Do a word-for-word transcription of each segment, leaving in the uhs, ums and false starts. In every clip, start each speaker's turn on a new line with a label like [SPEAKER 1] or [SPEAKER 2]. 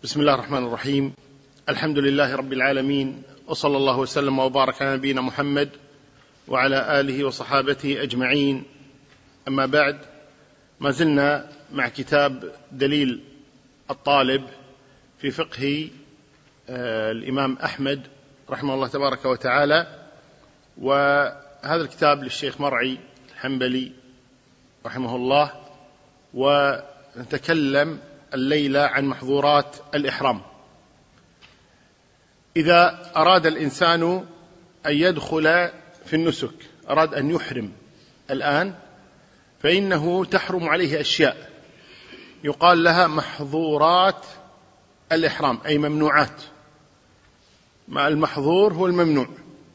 [SPEAKER 1] بسم الله الرحمن الرحيم. الحمد لله رب العالمين، وصلى الله وسلم وبارك على نبينا محمد وعلى آله وصحابته أجمعين. أما بعد، ما زلنا مع كتاب دليل الطالب في فقه الإمام أحمد رحمه الله تبارك وتعالى، وهذا الكتاب للشيخ مرعي الحنبلي رحمه الله. ونتكلم الليلة عن محظورات الإحرام. إذا أراد الإنسان أن يدخل في النسك، أراد أن يحرم الآن، فإنه تحرم عليه أشياء يقال لها محظورات الإحرام، أي ممنوعات. مع المحظور هو الممنوع،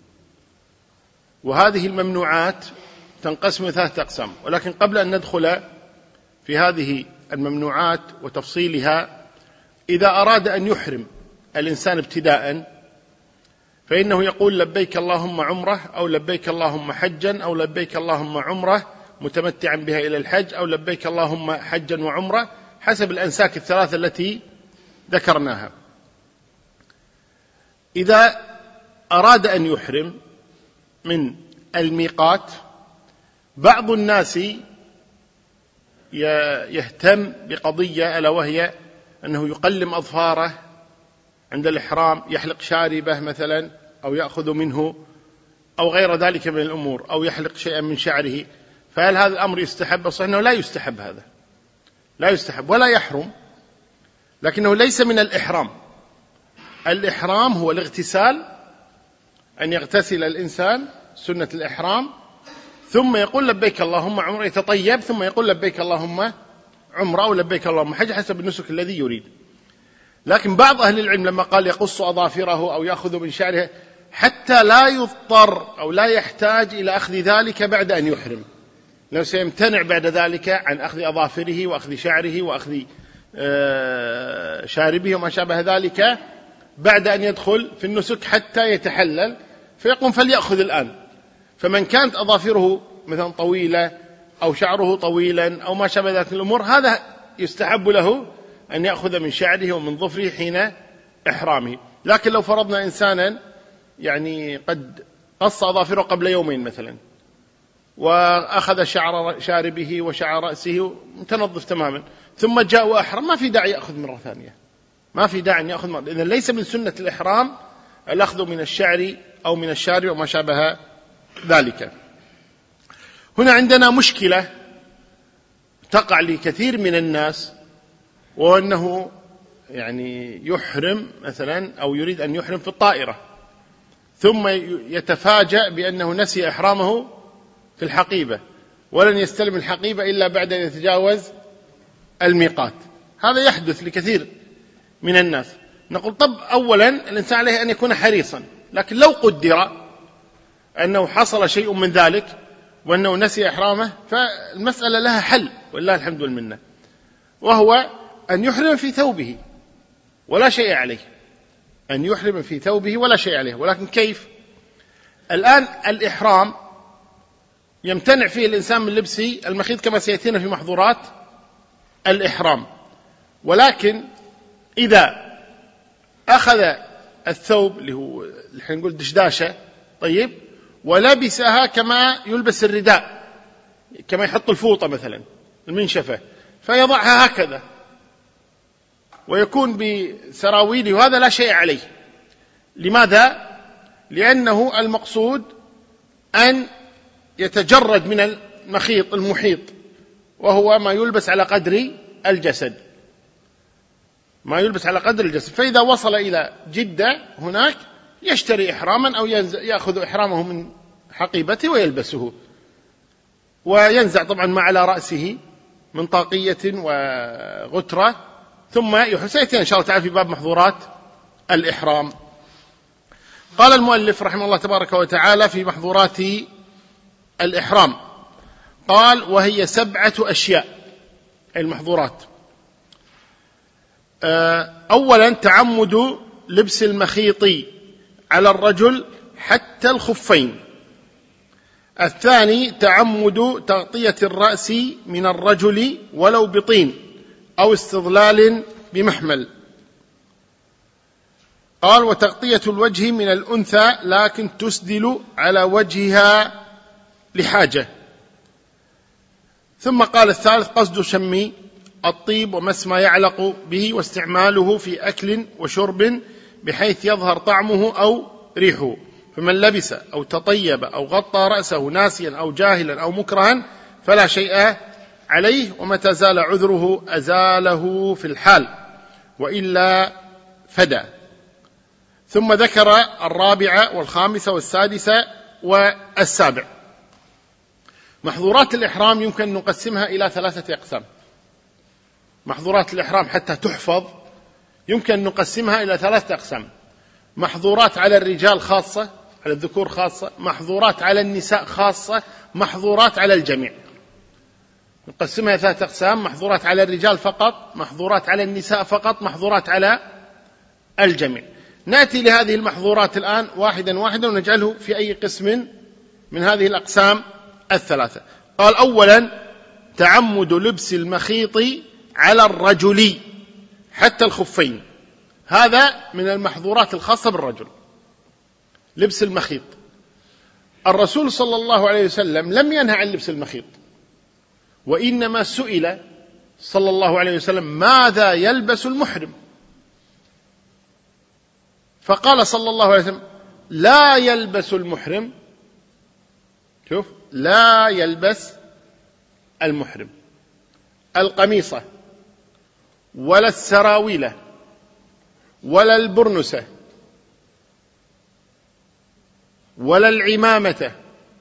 [SPEAKER 1] وهذه الممنوعات تنقسم إلى ثلاثة أقسام. ولكن قبل أن ندخل في هذه الممنوعات وتفصيلها، إذا أراد أن يحرم الإنسان ابتداء، فإنه يقول لبيك اللهم عمره، أو لبيك اللهم حجا، أو لبيك اللهم عمره متمتعا بها إلى الحج، أو لبيك اللهم حجا وعمره، حسب الأنساك الثلاثة التي ذكرناها. إذا أراد أن يحرم من الميقات، بعض الناس يهتم بقضية، ألا وهي أنه يقلم أظفاره عند الإحرام، يحلق شاربه مثلا، أو يأخذ منه، أو غير ذلك من الأمور، أو يحلق شيئا من شعره. فهل هذا الأمر يستحب؟ صحيح أنه لا يستحب، هذا لا يستحب ولا يحرم، لكنه ليس من الإحرام. الإحرام هو الاغتسال، أن يغتسل الإنسان سنة الإحرام، ثم يقول لبيك اللهم عمره، يتطيب، ثم يقول لبيك اللهم عمره أو لبيك اللهم حج، حسب النسك الذي يريد. لكن بعض أهل العلم لما قال يقص أظافره أو يأخذ من شعره، حتى لا يضطر أو لا يحتاج إلى أخذ ذلك بعد أن يحرم، لو سيمتنع بعد ذلك عن أخذ أظافره وأخذ شعره وأخذ شاربه وما شابه ذلك بعد أن يدخل في النسك حتى يتحلل، فيقوم فليأخذ الآن. فمن كانت أظافره مثلا طويلة أو شعره طويلا أو ما شابه ذلك الأمور، هذا يستحب له أن يأخذ من شعره ومن ظفره حين إحرامه. لكن لو فرضنا إنسانا يعني قد قص أظافره قبل يومين مثلا، وأخذ شعر شاربه وشعر رأسه متنظف تماما، ثم جاء وأحرم، ما في داعي يأخذ مرة ثانية، ما في داعي أن يأخذ مرة. إذن ليس من سنة الإحرام الأخذ من الشعر أو من الشارب وما شابه ذلك. هنا عندنا مشكلة تقع لكثير من الناس، وأنه يعني يحرم مثلا أو يريد أن يحرم في الطائرة، ثم يتفاجأ بأنه نسي إحرامه في الحقيبة، ولن يستلم الحقيبة إلا بعد أن يتجاوز الميقات. هذا يحدث لكثير من الناس. نقول طب أولا الإنسان عليه أن يكون حريصا، لكن لو قدر أنه حصل شيء من ذلك وأنه نسي إحرامه، فالمسألة لها حل والله الحمد والمنة، وهو أن يحرم في ثوبه ولا شيء عليه، أن يحرم في ثوبه ولا شيء عليه. ولكن كيف؟ الآن الإحرام يمتنع فيه الإنسان من لبس المخيط كما سيأتينا في محظورات الإحرام، ولكن إذا أخذ الثوب اللي هو الحين نقول دشداشة، طيب، ولبسها كما يلبس الرداء، كما يحط الفوطة مثلا المنشفة، فيضعها هكذا ويكون بسراويله، وهذا لا شيء عليه. لماذا؟ لأنه المقصود أن يتجرد من المخيط المحيط، وهو ما يلبس على قدر الجسد، ما يلبس على قدر الجسد. فإذا وصل إلى جدة هناك يشتري إحراما، أو يأخذ إحرامه من حقيبته ويلبسه، وينزع طبعا ما على رأسه من طاقية وغترة، ثم يحسيتين إن شاء الله تعالى في باب محظورات الإحرام. قال المؤلف رحمه الله تبارك وتعالى في محظورات الإحرام، قال وهي سبعة أشياء المحظورات. أولا تعمد لبس المخيط على الرجل حتى الخفين. الثاني تعمد تغطية الرأس من الرجل ولو بطين أو استظلال بمحمل. قال وتغطية الوجه من الأنثى لكن تسدل على وجهها لحاجة. ثم قال الثالث قصد شم الطيب ومس ما يعلق به واستعماله في أكل وشرب بحيث يظهر طعمه أو ريحه، فمن لبس أو تطيب أو غطى رأسه ناسيا أو جاهلا أو مكرها فلا شيء عليه، ومتى زال عذره أزاله في الحال وإلا فدى. ثم ذكر الرابعة والخامسة والسادسة والسابع. محظورات الإحرام يمكن نقسمها إلى ثلاثة أقسام. محظورات الإحرام حتى تحفظ يمكن نقسمها إلى ثلاثة أقسام: محظورات على الرجال خاصة، على الذكور خاصة، محظورات على النساء خاصة، محظورات على الجميع. نقسمها إلى ثلاثة أقسام: محظورات على الرجال فقط، محظورات على النساء فقط، محظورات على الجميع. نأتي لهذه المحظورات الآن واحدا واحدا ونجعله في أي قسم من هذه الأقسام الثلاثة. قال أولا تعمد لبس المخيط على الرجل حتى الخفين، هذا من المحظورات الخاصة بالرجل، لبس المخيط. الرسول صلى الله عليه وسلم لم ينهى عن لبس المخيط، وإنما سئل صلى الله عليه وسلم ماذا يلبس المحرم، فقال صلى الله عليه وسلم لا يلبس المحرم، شوف، لا يلبس المحرم القميصة ولا السراويلة ولا البرنسة ولا العمامة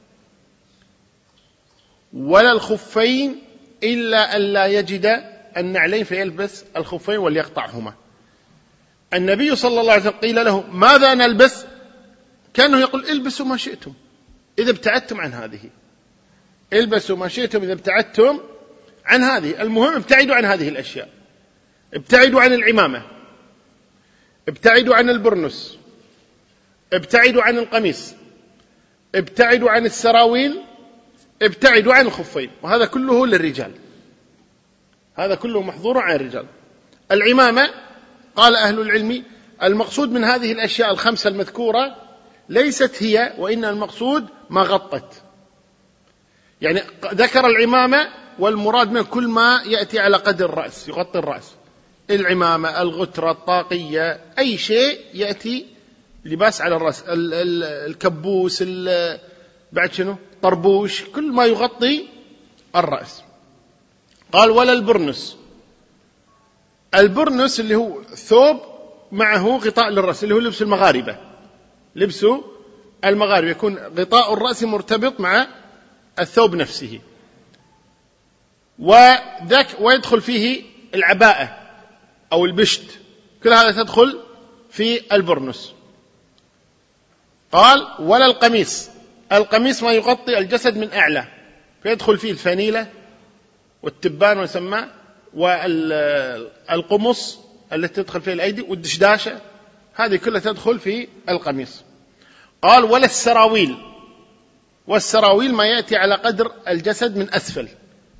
[SPEAKER 1] ولا الخفين إلا أن لا يجد النعلين فيلبس الخفين وليقطعهما. النبي صلى الله عليه وسلم قيل له ماذا نلبس؟ كانه يقول البسوا ما شئتم إذا ابتعدتم عن هذه، البسوا ما شئتم إذا ابتعدتم عن هذه، المهم ابتعدوا عن هذه الأشياء، ابتعدوا عن العمامة، ابتعدوا عن البرنس، ابتعدوا عن القميص، ابتعدوا عن السراويل، ابتعدوا عن الخفين، وهذا كله للرجال، هذا كله محظور عن الرجال. العمامة قال أهل العلم المقصود من هذه الأشياء الخمسة المذكورة ليست هي، وإن المقصود ما غطت، يعني ذكر العمامة والمراد من كل ما يأتي على قدر الرأس، يغطي الرأس، العمامة، الغترة، الطاقية، أي شيء يأتي لباس على الرأس، الكبوس، بعد شنو، طربوش، كل ما يغطي الرأس. قال ولا البرنس، البرنس اللي هو ثوب معه غطاء للرأس، اللي هو لبس المغاربة، لبس المغاربة يكون غطاء الرأس مرتبط مع الثوب نفسه، وذاك ويدخل فيه العباءة أو البشت، كل هذا تدخل في البرنس. قال ولا القميص، القميص ما يغطي الجسد من أعلى، فيدخل فيه الفانيلة والتبان ويسمى، والقمص التي تدخل فيه الأيدي، والدشداشة، هذه كلها تدخل في القميص. قال ولا السراويل، والسراويل ما يأتي على قدر الجسد من أسفل،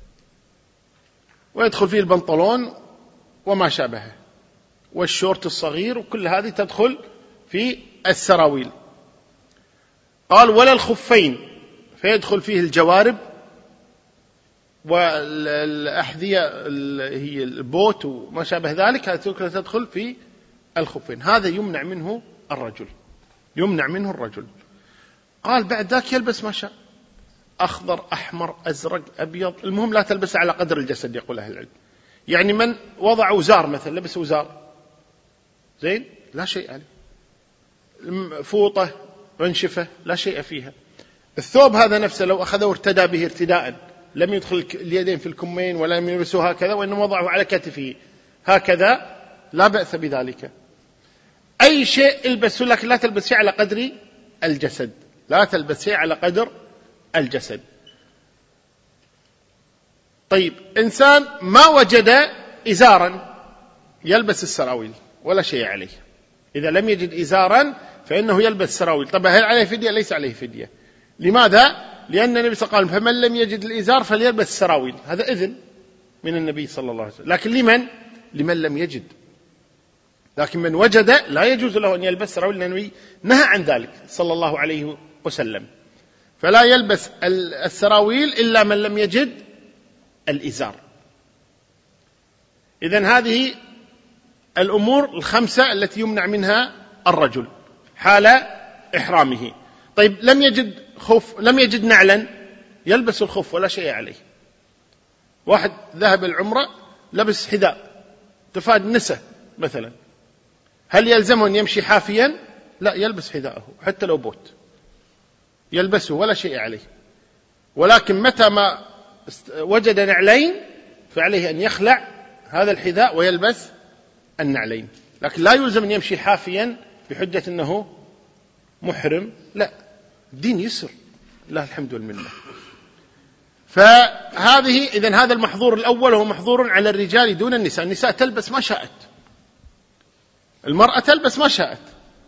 [SPEAKER 1] ويدخل فيه البنطلون وما شابهه والشورت الصغير، وكل هذه تدخل في السراويل. قال ولا الخفين، فيدخل فيه الجوارب والأحذية هي البوت وما شابه ذلك، هذه كلها تدخل في الخفين، هذا يمنع منه الرجل، يمنع منه الرجل. قال بعد ذاك يلبس ما شاء، أخضر، أحمر، أزرق، أبيض، المهم لا تلبس على قدر الجسد، يقول أهل العلم. يعني من وضع وزار مثلا، لبس وزار زين لا شيء عليه، فوطة منشفة لا شيء فيها. الثوب هذا نفسه لو أخذه وارتدى به ارتداء، لم يدخل اليدين في الكمين ولا لم يلبسه هكذا، وإنما وضعه على كتفه هكذا، لا بأس بذلك. أي شيء البسه، لكن لا تلبس شيء على قدر الجسد، لا تلبس شيء على قدر الجسد. طيب إنسان ما وجد إزارا يلبس السراويل ولا شيء عليه، إذا لم يجد إزارا فإنه يلبس سراويل. طبعا هل عليه فدية؟ ليس عليه فدية. لماذا؟ لأن النبي صلى الله عليه وسلم قال فمن لم يجد الإزار فليلبس السراويل، هذا إذن من النبي صلى الله عليه وسلم. لكن لمن؟ لمن لم يجد. لكن من وجد لا يجوز له أن يلبس سراويل، لأنه نهى عن ذلك صلى الله عليه وسلم. فلا يلبس السراويل إلا من لم يجد الإزار. إذن هذه الأمور الخمسة التي يمنع منها الرجل حال إحرامه. طيب لم يجد خف، لم يجد نعلا، يلبس الخف ولا شيء عليه. واحد ذهب العمرة لبس حذاء تفاد نسة مثلا، هل يلزمه أن يمشي حافيا؟ لا، يلبس حذاءه حتى لو بوت يلبسه ولا شيء عليه. ولكن متى ما وجد نعلين فعليه أن يخلع هذا الحذاء ويلبس النعلين، لكن لا يلزم أن يمشي حافيا بحجة أنه محرم. لا، الدين يسر، لا الحمد والمنة. فهذه إذن هذا المحظور الأول هو محظور على الرجال دون النساء. النساء تلبس ما شاءت، المرأة تلبس ما شاءت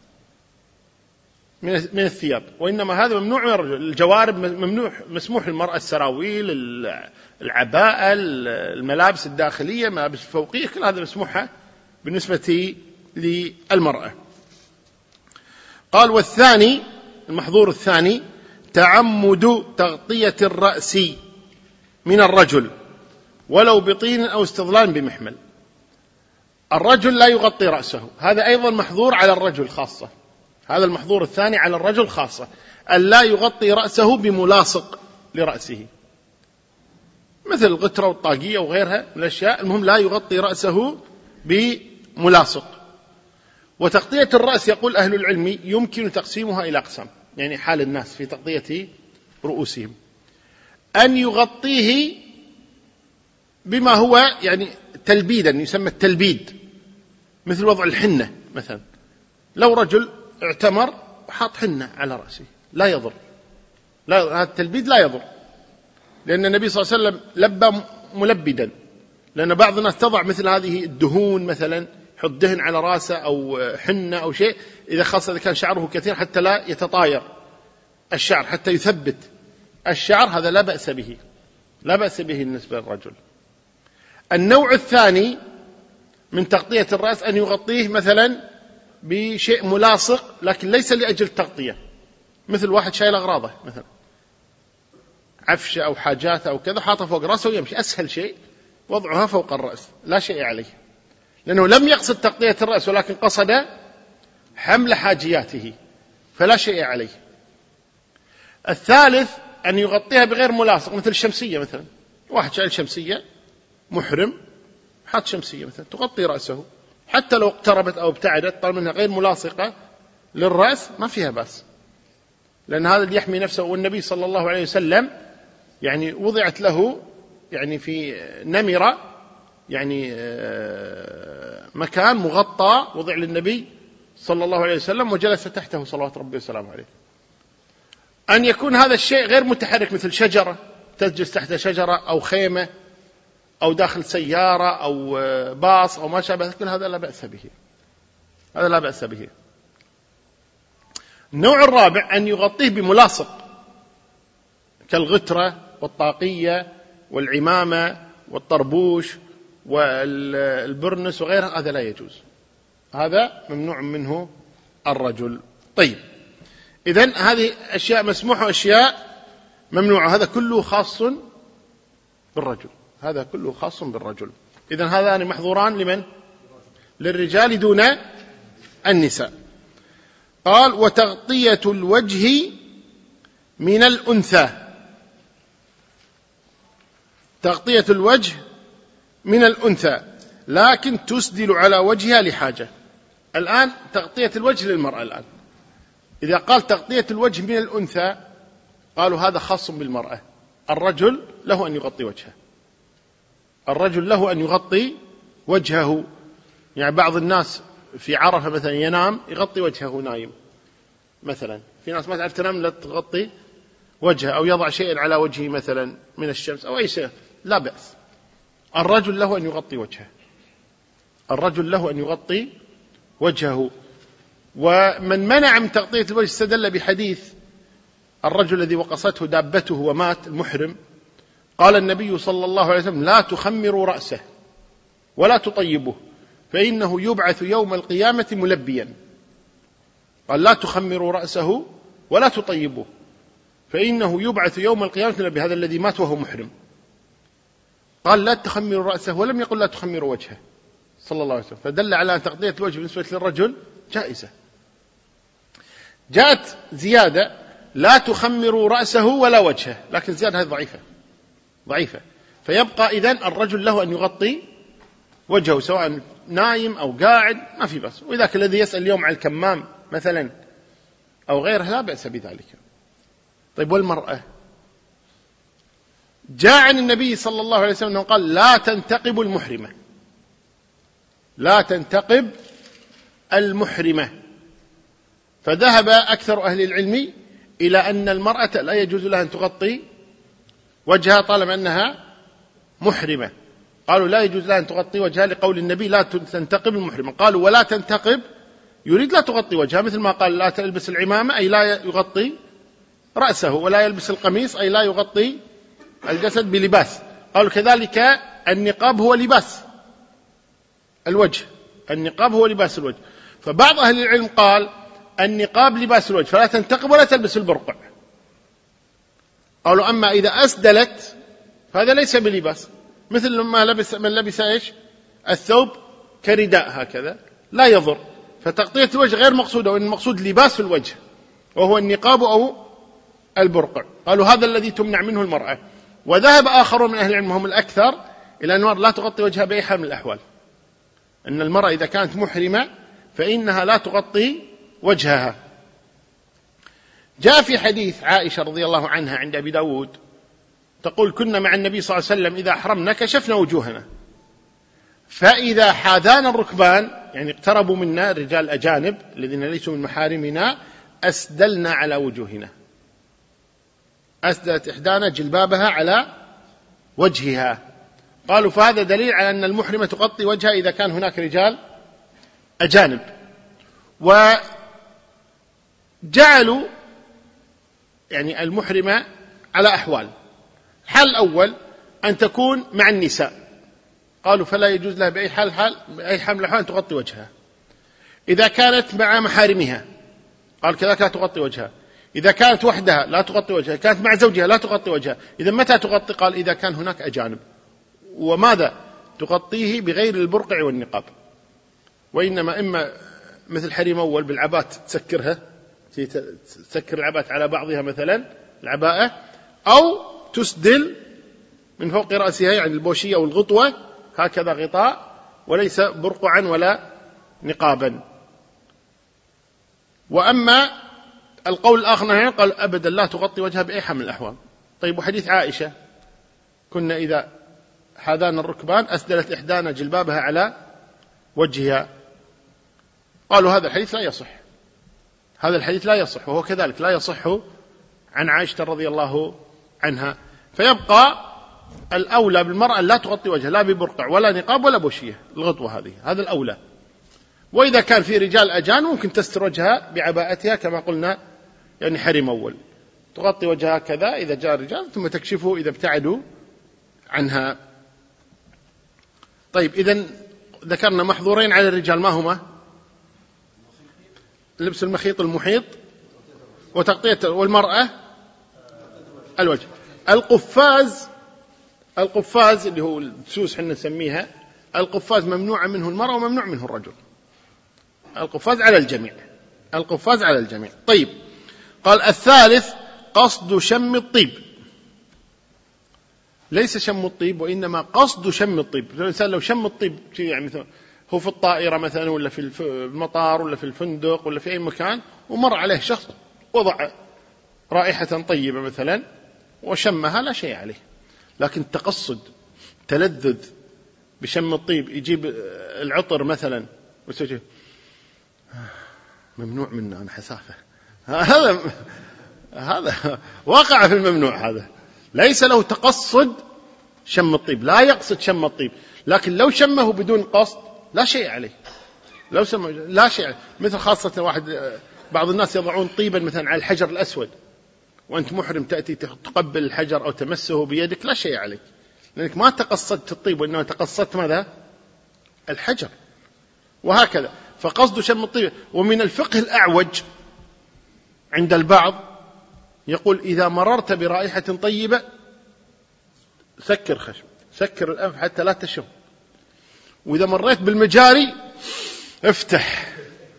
[SPEAKER 1] من الثياب، وإنما هذا ممنوع من الرجل. الجوارب ممنوع، مسموح للمرأة السراويل، العباءة، الملابس الداخلية، ملابس الفوقية، كل هذا مسموحة بالنسبة للمرأة. قال والثاني، المحظور الثاني تعمد تغطية الرأس من الرجل ولو بطين أو استظلال بمحمل. الرجل لا يغطي رأسه، هذا أيضا محظور على الرجل خاصة. هذا المحظور الثاني على الرجل خاصة، أن لا يغطي رأسه بملاصق لرأسه مثل الغترة والطاقية وغيرها من الأشياء، المهم لا يغطي رأسه بملاصق. وتغطية الرأس يقول أهل العلم يمكن تقسيمها إلى أقسام، يعني حال الناس في تغطية رؤوسهم، أن يغطيه بما هو يعني تلبيدا، يسمى التلبيد، مثل وضع الحنة مثلا. لو رجل اعتمر وحاط حنة على رأسه لا يضر، لا، هذا التلبيد لا يضر، لأن النبي صلى الله عليه وسلم لبى ملبدا. لأن بعض الناس تضع مثل هذه الدهون مثلا، يحط دهن على رأسه أو حنة أو شيء، إذا خاصة إذا كان شعره كثير حتى لا يتطاير الشعر، حتى يثبت الشعر، هذا لا بأس به، لا بأس به بالنسبة للرجل. النوع الثاني من تغطية الرأس أن يغطيه مثلا بشيء ملاصق لكن ليس لأجل التغطية، مثل واحد شايل أغراضه مثلا عفشة أو حاجات أو كذا، حاطه فوق رأسه ويمشي، أسهل شيء وضعها فوق الرأس لا شيء عليه، لأنه لم يقصد تغطية الرأس ولكن قصد حمل حاجياته فلا شيء عليه. الثالث أن يغطيها بغير ملاصق، مثل الشمسية مثلا، واحد شايل شمسية محرم حاط شمسية مثلا تغطي رأسه، حتى لو اقتربت أو ابتعدت طالما أنها غير ملاصقة للرأس ما فيها بأس، لأن هذا اللي يحمي نفسه. والنبي صلى الله عليه وسلم يعني وضعت له يعني في نمرة يعني مكان مغطى وضع للنبي صلى الله عليه وسلم وجلس تحته صلوات ربي وسلامه عليه. أن يكون هذا الشيء غير متحرك مثل شجرة تجلس تحت شجرة أو خيمة أو داخل سيارة أو باص أو ما شابه، كل هذا لا بأس به، هذا لا بأس به. النوع الرابع أن يغطيه بملاصق كالغترة والطاقية والعمامة والطربوش والبرنس وغيرها، هذا لا يجوز، هذا ممنوع منه الرجل. طيب إذن هذه أشياء مسموحة وأشياء ممنوعة، هذا كله خاص بالرجل، هذا كله خاص بالرجل. إذن هذان محظوران لمن؟ للرجال دون النساء. قال وتغطية الوجه من الأنثى، تغطية الوجه من الأنثى لكن تسدل على وجهها لحاجة. الآن تغطية الوجه للمرأة، الآن إذا قال تغطية الوجه من الأنثى قالوا هذا خاص بالمرأة، الرجل له أن يغطي وجهه، الرجل له أن يغطي وجهه. يعني بعض الناس في عرفة مثلا ينام يغطي وجهه نايم مثلا، في ناس ما تعرف تنام لا تغطي وجهه، أو يضع شيئا على وجهه مثلا من الشمس أو أي شيء، لا بأس. الرجل له أن يغطي وجهه، الرجل له أن يغطي وجهه. ومن منع من تغطية الوجه استدل بحديث الرجل الذي وقصته دابته ومات المحرم، قال النبي صلى الله عليه وسلم لا تخمروا رأسه ولا تطيبه فإنه يبعث يوم القيامة ملبيا. قال لا تخمروا رأسه ولا تطيبوه، فإنه يبعث يوم القيامة ملبيا، هذا الذي مات وهو محرم. قال لا تخمروا رأسه ولم يقل لا تخمروا وجهه صلى الله عليه وسلم، فدل على أن تغطية الوجه بالنسبة للرجل جائزة. جاءت زيادة لا تخمروا رأسه ولا وجهه، لكن زيادة هذه ضعيفة ضعيفة فيبقى إذن الرجل له أن يغطي وجهه سواء نايم أو قاعد ما في بأس. وإذا كان الذي يسأل اليوم على الكمام مثلا أو غيره لا بأس بذلك. طيب والمرأة؟ جاء عن النبي صلى الله عليه وسلم أنه قال لا تنتقب المحرمة، لا تنتقب المحرمة. فذهب أكثر أهل العلم إلى أن المرأة لا يجوز لها أن تغطي وجهها طالما أنها محرمة. قالوا لا يجوز لها أن تغطي وجهها لقول النبي لا تنتقب المحرمة. قالوا ولا تنتقب يريد لا تغطي وجهها، مثل ما قال لا تلبس العمامة أي لا يغطي رأسه، ولا يلبس القميص أي لا يغطي الجسد بلباس. قالوا كذلك النقاب هو لباس الوجه، النقاب هو لباس الوجه. فبعض أهل العلم قال النقاب لباس الوجه فلا تنتقب ولا تلبس البرقع. قالوا أما إذا أسدلت فهذا ليس بلباس، مثل ما لبس من لبس إيش الثوب كرداء هكذا لا يضر، فتغطية الوجه غير مقصودة، وإن المقصود لباس الوجه وهو النقاب أو البرقع. قالوا هذا الذي تمنع منه المرأة. وذهب آخرون من أهل العلم هم الأكثر إلى أن المرأة لا تغطي وجهها بأي حال من الأحوال، أن المرأة إذا كانت محرمة فإنها لا تغطي وجهها. جاء في حديث عائشة رضي الله عنها عند أبي داود تقول كنا مع النبي صلى الله عليه وسلم إذا أحرمنا كشفنا وجوهنا، فإذا حاذانا الركبان يعني اقتربوا منا رجال أجانب الذين ليسوا من محارمنا أسدلنا على وجوهنا. أسدلت إحدانا جلبابها على وجهها. قالوا فهذا دليل على أن المحرمة تغطي وجهها إذا كان هناك رجال أجانب. وجعلوا يعني المحرمة على أحوال. الحال الأول أن تكون مع النساء، قالوا فلا يجوز لها بأي حال حال بأي حال من الأحوال أن تغطي وجهها. إذا كانت مع محارمها قال كذلك لا تغطي وجهها. إذا كانت وحدها لا تغطي وجهها، كانت مع زوجها لا تغطي وجهها. إذا متى تغطي؟ قال إذا كان هناك أجانب. وماذا تغطيه؟ بغير البرقع والنقاب، وإنما إما مثل حريم أول بالعبات تسكرها، تسكر العبات على بعضها مثلا العباءة، أو تسدل من فوق رأسها يعني البوشية أو الغطوة هكذا غطاء، وليس برقعا ولا نقابا. وأما القول الآخر قال أبدا لا تغطي وجهها بأي حال من الأحوال. طيب وحديث عائشة كنا إذا حاذانا الركبان أسدلت إحدانا جلبابها على وجهها، قالوا هذا الحديث لا يصح، هذا الحديث لا يصح، وهو كذلك لا يصح عن عائشة رضي الله عنها. فيبقى الأولى بالمرأة لا تغطي وجهها لا ببرقع ولا نقاب ولا بوشية، الغطوة هذه هذا الأولى. وإذا كان في رجال أجانب ممكن تستر وجهها بعباءتها كما قلنا يعني حرم أول، تغطي وجهها كذا إذا جاء الرجال ثم تكشفه إذا ابتعدوا عنها. طيب إذن ذكرنا محظورين على الرجال، ما هما؟ لبس المخيط المحيط وتغطية، والمرأة الوجه. القفاز، القفاز اللي هو السوس حنا نسميها، القفاز ممنوع منه المرأة وممنوع منه الرجل. القفاز على الجميع، القفاز على الجميع. طيب قال الثالث قصد شم الطيب، ليس شم الطيب وإنما قصد شم الطيب. الإنسان لو شم الطيب يعني مثلا هو في الطائرة مثلا ولا في المطار ولا في الفندق ولا في أي مكان ومر عليه شخص وضع رائحة طيبة مثلا وشمها لا شيء عليه، لكن التقصد تلذذ بشم الطيب، يجيب العطر مثلا ويسوي ممنوع منه أنا حسافة، هذا هذا واقع في الممنوع، هذا ليس له تقصد شم الطيب، لا يقصد شم الطيب، لكن لو شمه بدون قصد لا شيء عليه، لو شم لا شيء عليه. مثل خاصة واحد بعض الناس يضعون طيبا مثلا على الحجر الأسود وأنت محرم تأتي تقبل الحجر أو تمسه بيدك لا شيء عليك، لأنك ما تقصدت الطيب وإنما تقصدت ماذا؟ الحجر. وهكذا. فقصد شم الطيب. ومن الفقه الأعوج عند البعض يقول إذا مررت برائحة طيبة سكر خشم، سكر الأنف حتى لا تشم، وإذا مريت بالمجاري افتح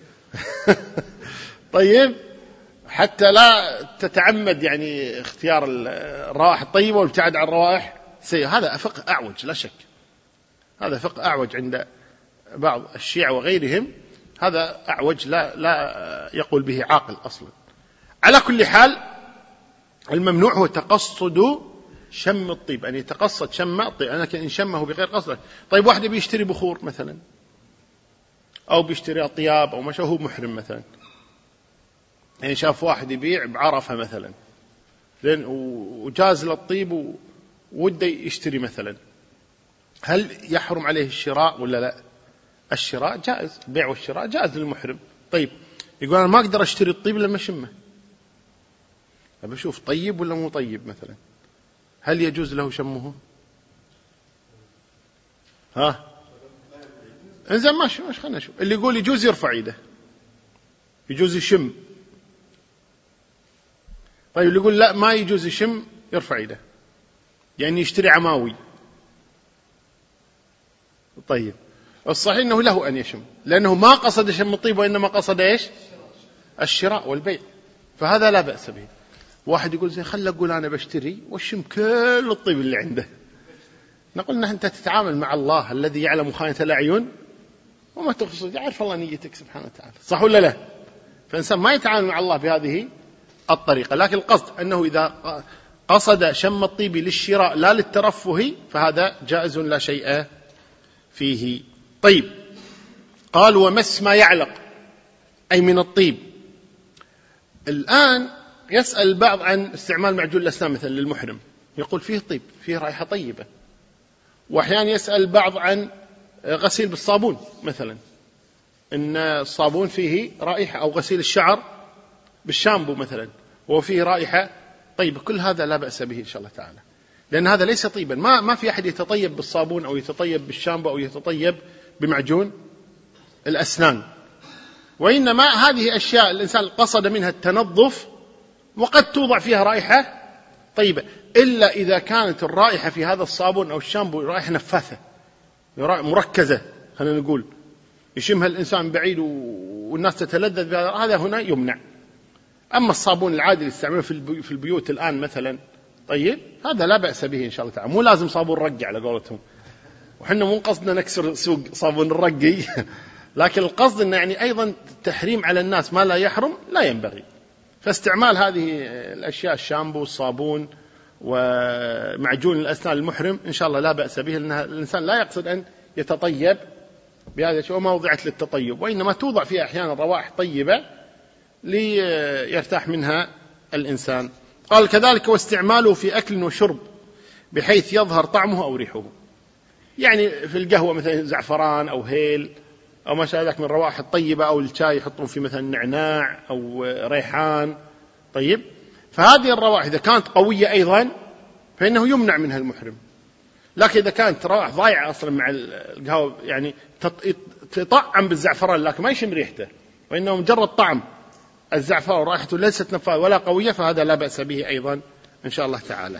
[SPEAKER 1] طيب، حتى لا تتعمد يعني اختيار الروائح الطيبة والابتعاد عن الروائح السيئة. هذا فقه أعوج لا شك، هذا فقه أعوج عند بعض الشيعة وغيرهم، هذا أعوج لا, لا يقول به عاقل أصلا. على كل حال الممنوع هو تقصد شم الطيب، أن يتقصد شم الطيب، لكن إن شمه بغير قصد. طيب واحد بيشتري بخور مثلا أو بيشتري أطياب أو مشى هو محرم مثلا، يعني شاف واحد يبيع بعرفة مثلا لأن وجاز للطيب ووده يشتري مثلا، هل يحرم عليه الشراء ولا لا؟ الشراء جائز، البيع والشراء جائز للمحرم. طيب يقول أنا ما أقدر أشتري الطيب لما أشمه، أبى أشوف طيب ولا مو طيب مثلا، هل يجوز له شمه؟ ها إنزين ماشي ماشي خلنا نشوف. اللي يقول يجوز يرفع يده، يجوز يشم. طيب اللي يقول لا ما يجوز يشم يرفع يده، يعني يشتري عماوي. طيب الصحيح أنه له أن يشم، لأنه ما قصد شم الطيب وإنما قصد إيش؟ الشراء والبيع، فهذا لا بأس به. واحد يقول زي خل أقول أنا بشتري وشم كل الطيب اللي عنده، نقول أنه أنت تتعامل مع الله الذي يعلم خائنة الأعين وما تقصد، يعرف الله نيتك سبحانه وتعالى، صح ولا لا؟ فإنسان ما يتعامل مع الله بهذه الطريقة. لكن القصد أنه إذا قصد شم الطيب للشراء لا للترفه فهذا جائز لا شيء فيه. طيب قال ومس ما يعلق أي من الطيب. الآن يسأل البعض عن استعمال معجون الأسنان مثلا للمحرم، يقول فيه طيب، فيه رائحة طيبة. وأحيانا يسأل البعض عن غسيل بالصابون مثلا، إن الصابون فيه رائحة، أو غسيل الشعر بالشامبو مثلا وفيه رائحة طيبة. كل هذا لا بأس به إن شاء الله تعالى، لأن هذا ليس طيبا. ما ما في أحد يتطيب بالصابون أو يتطيب بالشامبو أو يتطيب بمعجون الأسنان، وإنما هذه أشياء الإنسان قصد منها التنظف، وقد توضع فيها رائحة طيبة، إلا إذا كانت الرائحة في هذا الصابون أو الشامبو رائحة نفاثة مركزة، خلينا نقول يشمها الإنسان بعيد والناس تتلذذ بهذا، هذا هنا يمنع. أما الصابون العادي اللي يستعمله في البيوت الآن مثلا، طيب هذا لا بأس به إن شاء الله تعالى، مو لازم صابون رقي على قولتهم، وحنا مو قصدنا نكسر سوق صابون الرقي لكن القصد أن يعني أيضا تحريم على الناس ما لا يحرم لا ينبغي. فاستعمال هذه الأشياء الشامبو والصابون ومعجون الأسنان المحرم إن شاء الله لا بأس به، لأن الإنسان لا يقصد أن يتطيب بهذا الشيء، وما وضعت للتطيب، وإنما توضع فيها أحيانا روائح طيبة ليرتاح منها الإنسان. قال كذلك واستعماله في أكل وشرب بحيث يظهر طعمه أو ريحه، يعني في القهوة مثلا زعفران أو هيل أو ما شابه ذلك من الروائح الطيبة، أو الشاي يحطون فيه مثلا نعناع أو ريحان. طيب فهذه الروائح إذا كانت قوية أيضا فإنه يمنع منها المحرم، لكن إذا كانت روائح ضايعة أصلا مع القهوة يعني تطعم بالزعفران لكن ما يشم ريحته، وإنه مجرد طعم الزعفران ورائحته ليست نفاذة ولا قوية، فهذا لا بأس به أيضا إن شاء الله تعالى.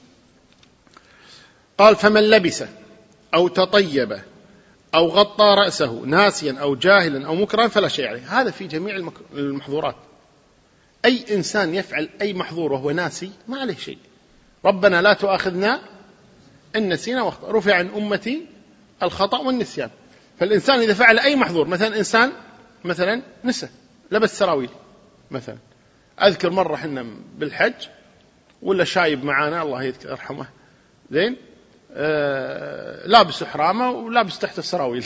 [SPEAKER 1] قال فمن لبس أو تطيب أو غطى رأسه ناسيا أو جاهلا أو مكرها فلا شيء عليه. هذا في جميع المحظورات، أي إنسان يفعل أي محظور وهو ناسي ما عليه شيء. ربنا لا تؤاخذنا إن نسينا واخطأنا، رفع عن أمتي الخطأ والنسيان. فالإنسان إذا فعل أي محظور، مثلا إنسان مثلا نسى لبس سراويل مثلا، أذكر مرة حنا بالحج ولا شايب معانا الله يرحمه زين آه لابس حرامة ولابس تحت السراويل،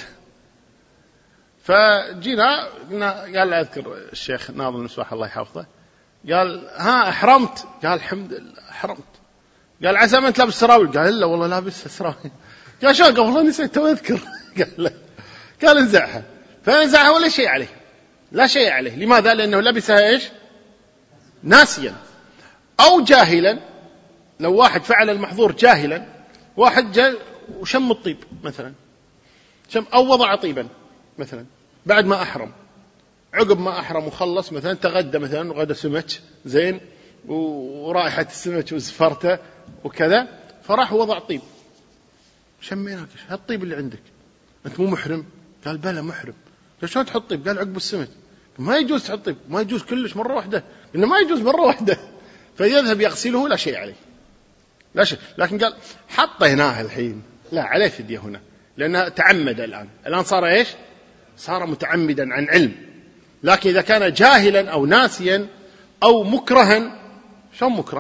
[SPEAKER 1] فجينا قال أذكر الشيخ ناظم المسواح الله يحفظه، قال ها أحرمت؟ قال الحمد لله أحرمت. قال عسى ما أنت لابس سراويل؟ قال إلا والله لابس سراويل. قال شو؟ قال والله نسيت أذكر. قال لا، قال انزعها، فانزعها ولا شيء عليه، لا شيء عليه. لماذا؟ لأنه لبسها إيش؟ ناسيا أو جاهلا. لو واحد فعل المحظور جاهلا، واحد جاء وشم الطيب مثلا، شم أو وضع طيبا مثلا، بعد ما أحرم، عقب ما أحرم وخلص مثلا تغدى مثلا غدا سمك زين ورائحة السمك وزفرته وكذا، فراح وضع طيب، شميناك هالطيب اللي عندك أنت مو محرم؟ قال بلى محرم. شلون تحط طيب؟ قال عقب السمك. ما يجوز تحط طيب، ما يجوز كلش مرة واحدة، إنه ما يجوز مرة واحدة. فيذهب يغسله لا شيء عليه، لا شيء. لكن قال حطه هنا الحين لا عليه فدية هنا، لأنها تعمد الآن، الآن صار إيش؟ صار متعمدا عن علم. لكن إذا كان جاهلا أو ناسيا أو مكرها، شو مكره؟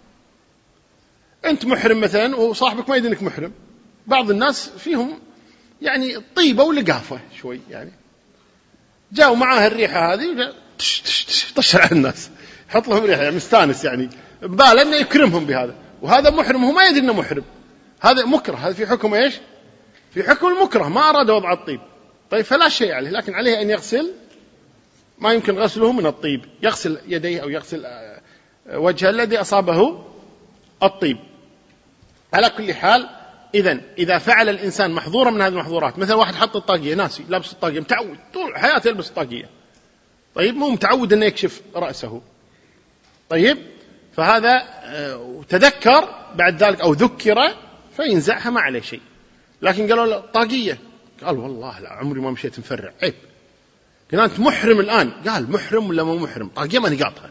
[SPEAKER 1] أنت محرم مثلا وصاحبك ما يدري أنك محرم. بعض الناس فيهم يعني طيبة ولقافة شوي، يعني جاءوا معاه الريحة هذه طشر على الناس، يحط لهم ريحة يعني مستانس، يعني باله أنه يكرمهم بهذا، وهذا محرم هو ما يدري أنه محرم، هذا مكره، هذا في حكم إيش؟ في حكم المكره، ما أراد وضع الطيب. طيب فلا شيء عليه، لكن عليه أن يغسل ما يمكن غسله من الطيب، يغسل يديه أو يغسل وجهه الذي أصابه الطيب. على كل حال، إذن إذا فعل الإنسان محظورا من هذه المحظورات، مثلا واحد حط الطاقية ناسي لابس الطاقية، متعود طول حياته يلبس الطاقية، طيب مو متعود أنه يكشف رأسه، طيب فهذا تذكر بعد ذلك أو ذكر فينزعها ما عليه شيء. لكن قالوا له طاقية، قال والله لا عمري ما مشيت مفرع، عيب. قال أنت محرم الآن، قال محرم ولا مو محرم؟ طاقية ما نقاطها،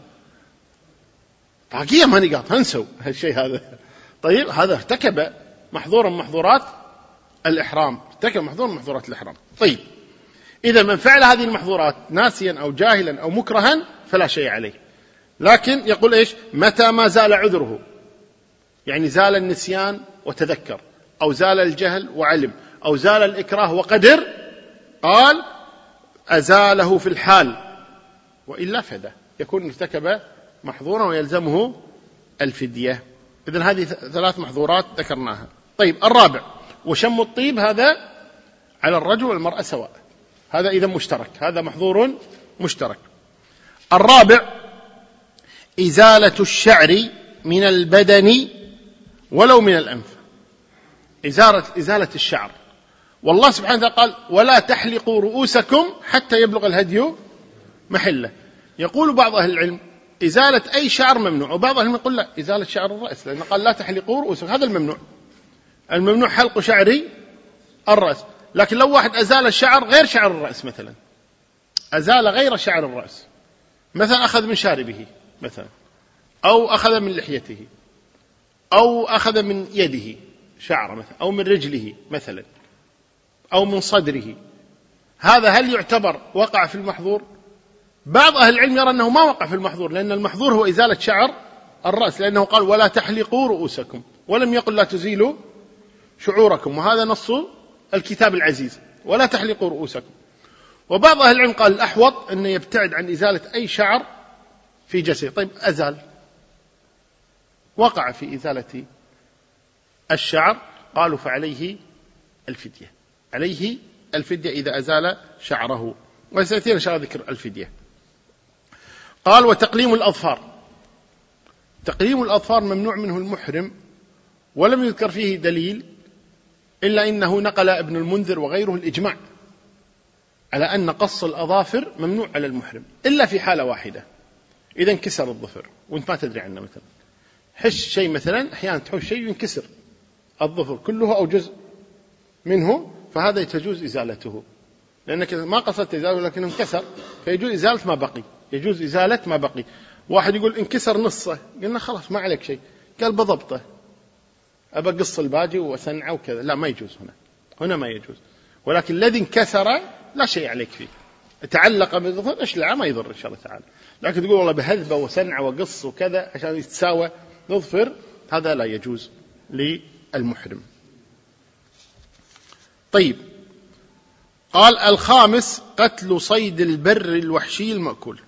[SPEAKER 1] طاقية ما نقاطها، انسوا هالشيء هذا. طيب هذا ارتكب محظورا من محظورات الإحرام، ارتكب محظورا من محظورات الإحرام. طيب إذا من فعل هذه المحظورات ناسيا أو جاهلا أو مكرها فلا شيء عليه. لكن يقول إيش؟ متى ما زال عذره، يعني زال النسيان وتذكر، أو زال الجهل وعلم، أو زال الإكراه وقدر، قال أزاله في الحال، وإلا فدى، يكون ارتكب محظورا ويلزمه الفدية. إذن هذه ثلاث محظورات ذكرناها. طيب الرابع، وشم الطيب هذا على الرجل والمرأة سواء، هذا إذا مشترك، هذا محظور مشترك. الرابع إزالة الشعر من البدن ولو من الأنف، إزالة, إزالة الشعر. والله سبحانه وتعالى قال ولا تحلقوا رؤوسكم حتى يبلغ الهدي محله. يقول بعض أهل العلم إزالة أي شعر ممنوع، وبعض أهل العلم يقول لا، إزالة شعر الرأس، لأنه قال لا تحلقوا رؤوسكم، هذا الممنوع، الممنوع حلق شعر الرأس. لكن لو واحد أزال الشعر غير شعر الرأس، مثلا أزال غير شعر الرأس، مثلا أخذ من شاربه مثلا، أو أخذ من لحيته، أو أخذ من يده شعر مثلا، أو من رجله مثلا، أو من صدره، هذا هل يعتبر وقع في المحظور؟ بعض أهل العلم يرى أنه ما وقع في المحظور، لأن المحظور هو إزالة شعر الرأس، لأنه قال ولا تحلقوا رؤوسكم، ولم يقل لا تزيلوا شعوركم، وهذا نص الكتاب العزيز ولا تحلقوا رؤوسكم. وبعض أهل العلم قال الأحوط أنه يبتعد عن إزالة أي شعر في جسده. طيب أزال، وقع في إزالة الشعر، قالوا فعليه الفدية، عليه الفدية إذا أزال شعره، وسيأتينا إن شاء الله ذكر الفدية. قال وتقليم الأظفار، تقليم الأظفار ممنوع منه المحرم، ولم يذكر فيه دليل، إلا إنه نقل ابن المنذر وغيره الإجماع على أن قص الأظافر ممنوع على المحرم، إلا في حالة واحدة، إذا انكسر الظفر وانت ما تدري عنه، مثلا حش شيء، مثلا أحيانا تحوش شيء وينكسر الظفر كله أو جزء منه، فهذا تجوز إزالته، لأنك ما قصدت إزالته لكن انكسر، فيجوز إزالة ما بقي، يجوز إزالة ما بقي. واحد يقول انكسر نصه، قلنا خلاص ما عليك شيء، قال بضبطه، أبى قص الباجي وسنعه وكذا، لا ما يجوز هنا، هنا ما يجوز. ولكن الذي انكسر لا شيء عليك فيه، تعلق بالظفر اشلعه ما يضر إن شاء الله تعالى. لكن تقول والله بهذبه وسنعه وقص وكذا عشان يتساوى نظفر، هذا لا يجوز للمحرم. طيب قال الخامس قتل صيد البر الوحشي المأكول،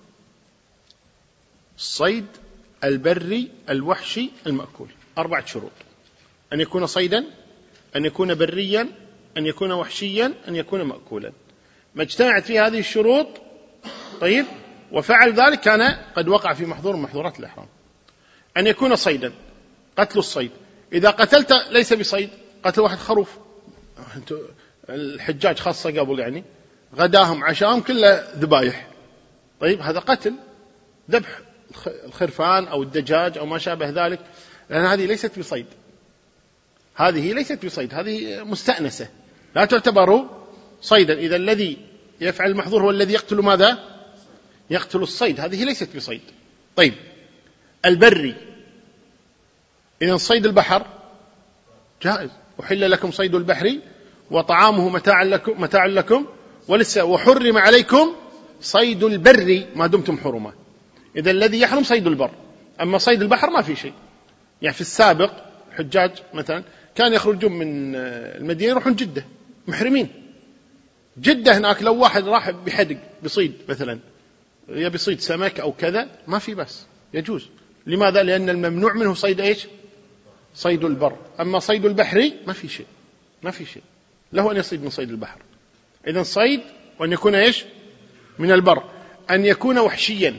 [SPEAKER 1] الصيد البري الوحشي المأكول أربعة شروط: أن يكون صيدا، أن يكون بريا، أن يكون وحشيا، أن يكون مأكولا. ما اجتمعت فيه هذه الشروط طيب وفعل ذلك كان قد وقع في محظور من محظورات الإحرام. أن يكون صيدا، قتل الصيد، إذا قتلت ليس بصيد، قتل واحد خروف، الحجاج خاصة قبل يعني غداهم عشاهم كله ذبايح، طيب هذا قتل، ذبح الخرفان أو الدجاج أو ما شابه ذلك، لأن هذه ليست بصيد، هذه ليست بصيد، هذه مستأنسة لا تعتبر صيدا. إذا الذي يفعل المحظور هو الذي يقتل ماذا؟ يقتل الصيد، هذه ليست بصيد. طيب البري، إذا صيد البحر جائز، أحل لكم صيد البحر وطعامه متاع لكم, متاع لكم ولسه، وحرم عليكم صيد البر ما دمتم حرما. إذا الذي يحرم صيد البر، أما صيد البحر ما في شيء. يعني في السابق الحجاج مثلا كان يخرجون من المدينة يروحون جدة محرمين، جدة هناك لو واحد راح بحدق بصيد مثلا يبي صيد سمك أو كذا ما في بس، يجوز. لماذا؟ لأن الممنوع منه صيد إيش؟ صيد البر. أما صيد البحر ما في شيء، ما في شيء له أن يصيد من صيد البحر. إذن صيد وأن يكون إيش؟ من البر. أن يكون وحشيا،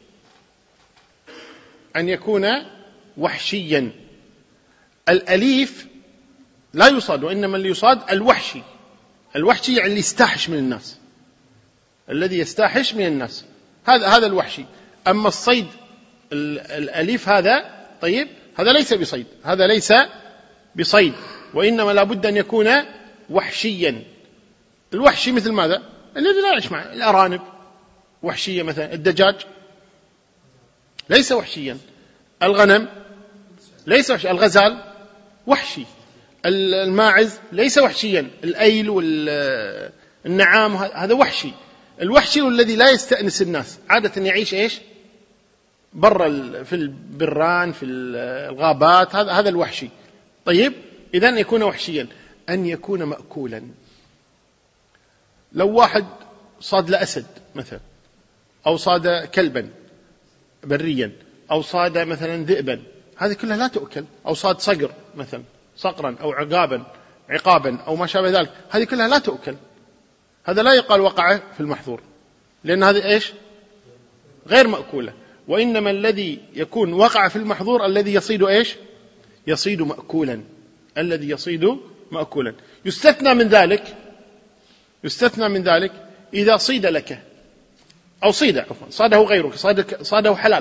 [SPEAKER 1] أن يكون وحشيا. الأليف لا يصاد، وإنما اللي يصاد الوحشي. الوحشي يعني اللي يستاحش من الناس، الذي يستاحش من الناس، هذا هذا الوحشي. أما الصيد الأليف هذا طيب هذا ليس بصيد، هذا ليس بصيد، وإنما لابد أن يكون وحشيا. الوحشي مثل ماذا؟ الذي لا يعيش معه، الأرانب وحشية مثلا، الدجاج ليس وحشيا، الغنم ليس وحشي، الغزال وحشي، الماعز ليس وحشيا، الأيل والنعام هذا وحشي. الوحشي الذي لا يستأنس الناس، عادة يعيش إيش؟ برا في البران في الغابات، هذا هذا الوحشي. طيب إذن يكون وحشيا. أن يكون مأكولا، لو واحد صاد لأسد مثلا، أو صاد كلبا بريا، أو صاد مثلا ذئبا، هذه كلها لا تؤكل. أو صاد صقر مثلا، صقرا أو عقابا عقابا أو ما شابه ذلك، هذه كلها لا تؤكل. هذا لا يقال وقع في المحظور، لأن هذه إيش؟ غير مأكولة. وإنما الذي يكون وقع في المحظور الذي يصيد إيش؟ يصيد مأكولا، الذي يصيد مأكولا. يستثنى من ذلك، يستثنى من ذلك إذا صيد لك أو صيد عفوا صاده غيرك، صاده, صاده حلال،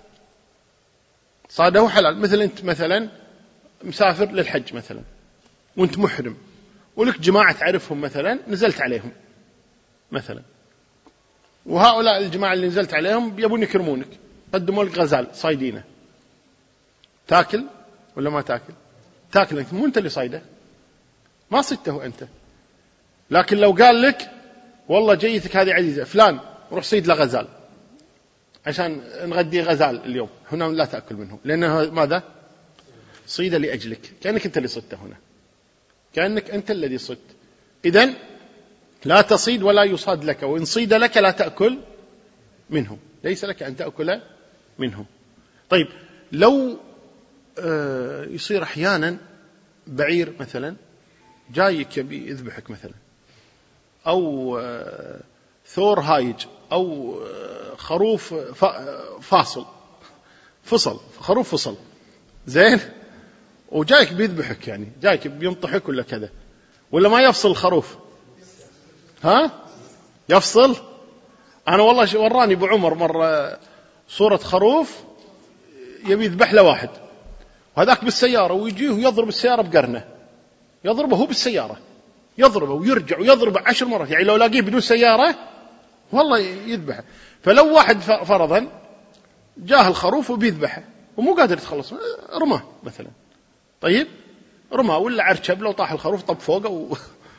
[SPEAKER 1] صاده حلال. مثل أنت مثلا مسافر للحج مثلا وأنت محرم، ولك جماعة تعرفهم مثلا نزلت عليهم مثلا، وهؤلاء الجماعة اللي نزلت عليهم يبون يكرمونك، قدموا لك غزال صايدينه، تاكل ولا ما تاكل؟ تاكل أنت، مو أنت اللي صايده، ما صيدته أنت. لكن لو قال لك والله جيتك هذه عزيزة فلان روح صيد له غزال عشان نغدي غزال اليوم، هنا لا تأكل منه، لأنه ماذا؟ صيد لأجلك، كأنك أنت اللي صدته هنا، كأنك أنت الذي صدت. إذن لا تصيد ولا يصاد لك، وإن صيد لك لا تأكل منه، ليس لك أن تأكل منه. طيب لو يصير أحيانا بعير مثلا جايك يبي يذبحك مثلا، أو ثور هايج، أو خروف فاصل فصل خروف فصل زين، وجايك بيذبحك، يعني جايك بينطحك ولا كذا، ولا ما يفصل الخروف؟ ها يفصل. أنا والله وراني أبو عمر مرة صورة خروف يبي يذبح له واحد، وهذاك بالسيارة ويجيه ويضرب السيارة بقرنه، يضربه هو بالسيارة، يضربه ويرجع ويضربه عشر مرات، يعني لو لاقيه بدون سيارة والله يذبحه. فلو واحد فرضا جاه الخروف وبيذبحه ومو قادر يتخلص، رماه مثلا، طيب رماه ولا عرشب، لو طاح الخروف طب فوقه و...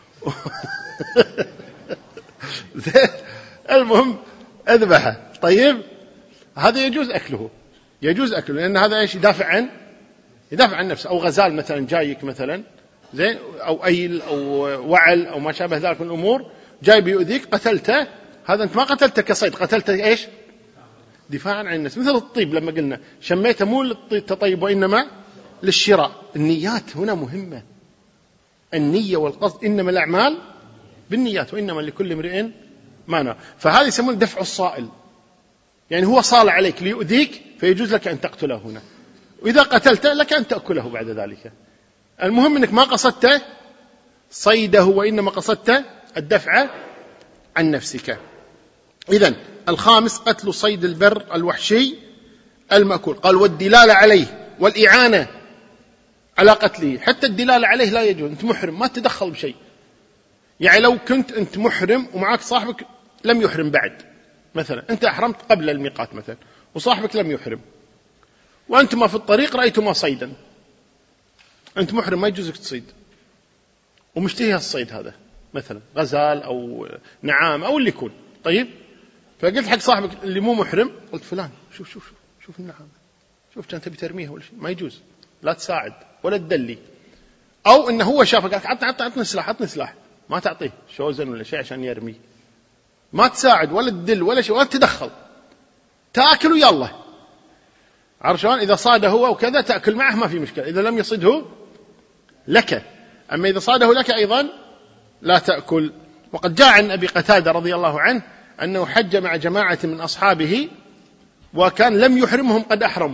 [SPEAKER 1] المهم اذبحه. طيب هذا يجوز أكله، يجوز أكله، لأن هذا إيش؟ يدافع عن يدافع عن نفسه. أو غزال مثلا جايك مثلا زين، أو أيل أو وعل أو ما شابه ذلك من الأمور، جاي بيؤذيك قتلته، هذا أنت ما قتلته كصيد، قتلته إيش؟ دفاعا عن النفس. مثل الطيب لما قلنا شميته مو للتطيب وإنما للشراء. النيات هنا مهمة، النية والقصد، إنما الأعمال بالنيات وإنما لكل امرئ ما نوى. فهذا يسمون دفع الصائل، يعني هو صال عليك ليؤذيك فيجوز لك أن تقتله هنا، وإذا قتلته لك أن تأكله بعد ذلك. المهم أنك ما قصدت صيده وإنما قصدت الدفع عن نفسك. إذن الخامس قتل صيد البر الوحشي المأكول. قال والدلالة عليه والإعانة على قتله. حتى الدلالة عليه لا يجوز، أنت محرم ما تدخل بشيء. يعني لو كنت أنت محرم ومعك صاحبك لم يحرم بعد، مثلا أنت أحرمت قبل الميقات مثلا وصاحبك لم يحرم، وأنتما في الطريق رأيتما صيدا، أنت محرم ما يجوزك تصيد ومشتهي الصيد هذا مثلا غزال أو نعام أو اللي يكون. طيب فقلت حق صاحبك اللي مو محرم، قلت فلان شوف شوف شوف شوف النعام، شوف كان تبي ترميها ولا شيء، ما يجوز، لا تساعد ولا تدلي. أو إنه هو شافك قال عطني عطني عطني سلاح عطني سلاح، ما تعطيه شوزن ولا شيء عشان يرمي، ما تساعد ولا تدل ولا شيء ولا تدخل، تأكل ويلا. عرشان إذا صاده هو وكذا تأكل معه ما في مشكلة، إذا لم يصده لك. أما إذا صاده لك أيضا لا تأكل. وقد جاء عن أبي قتادة رضي الله عنه أنه حج مع جماعة من أصحابه وكان لم يحرمهم قد أحرموا،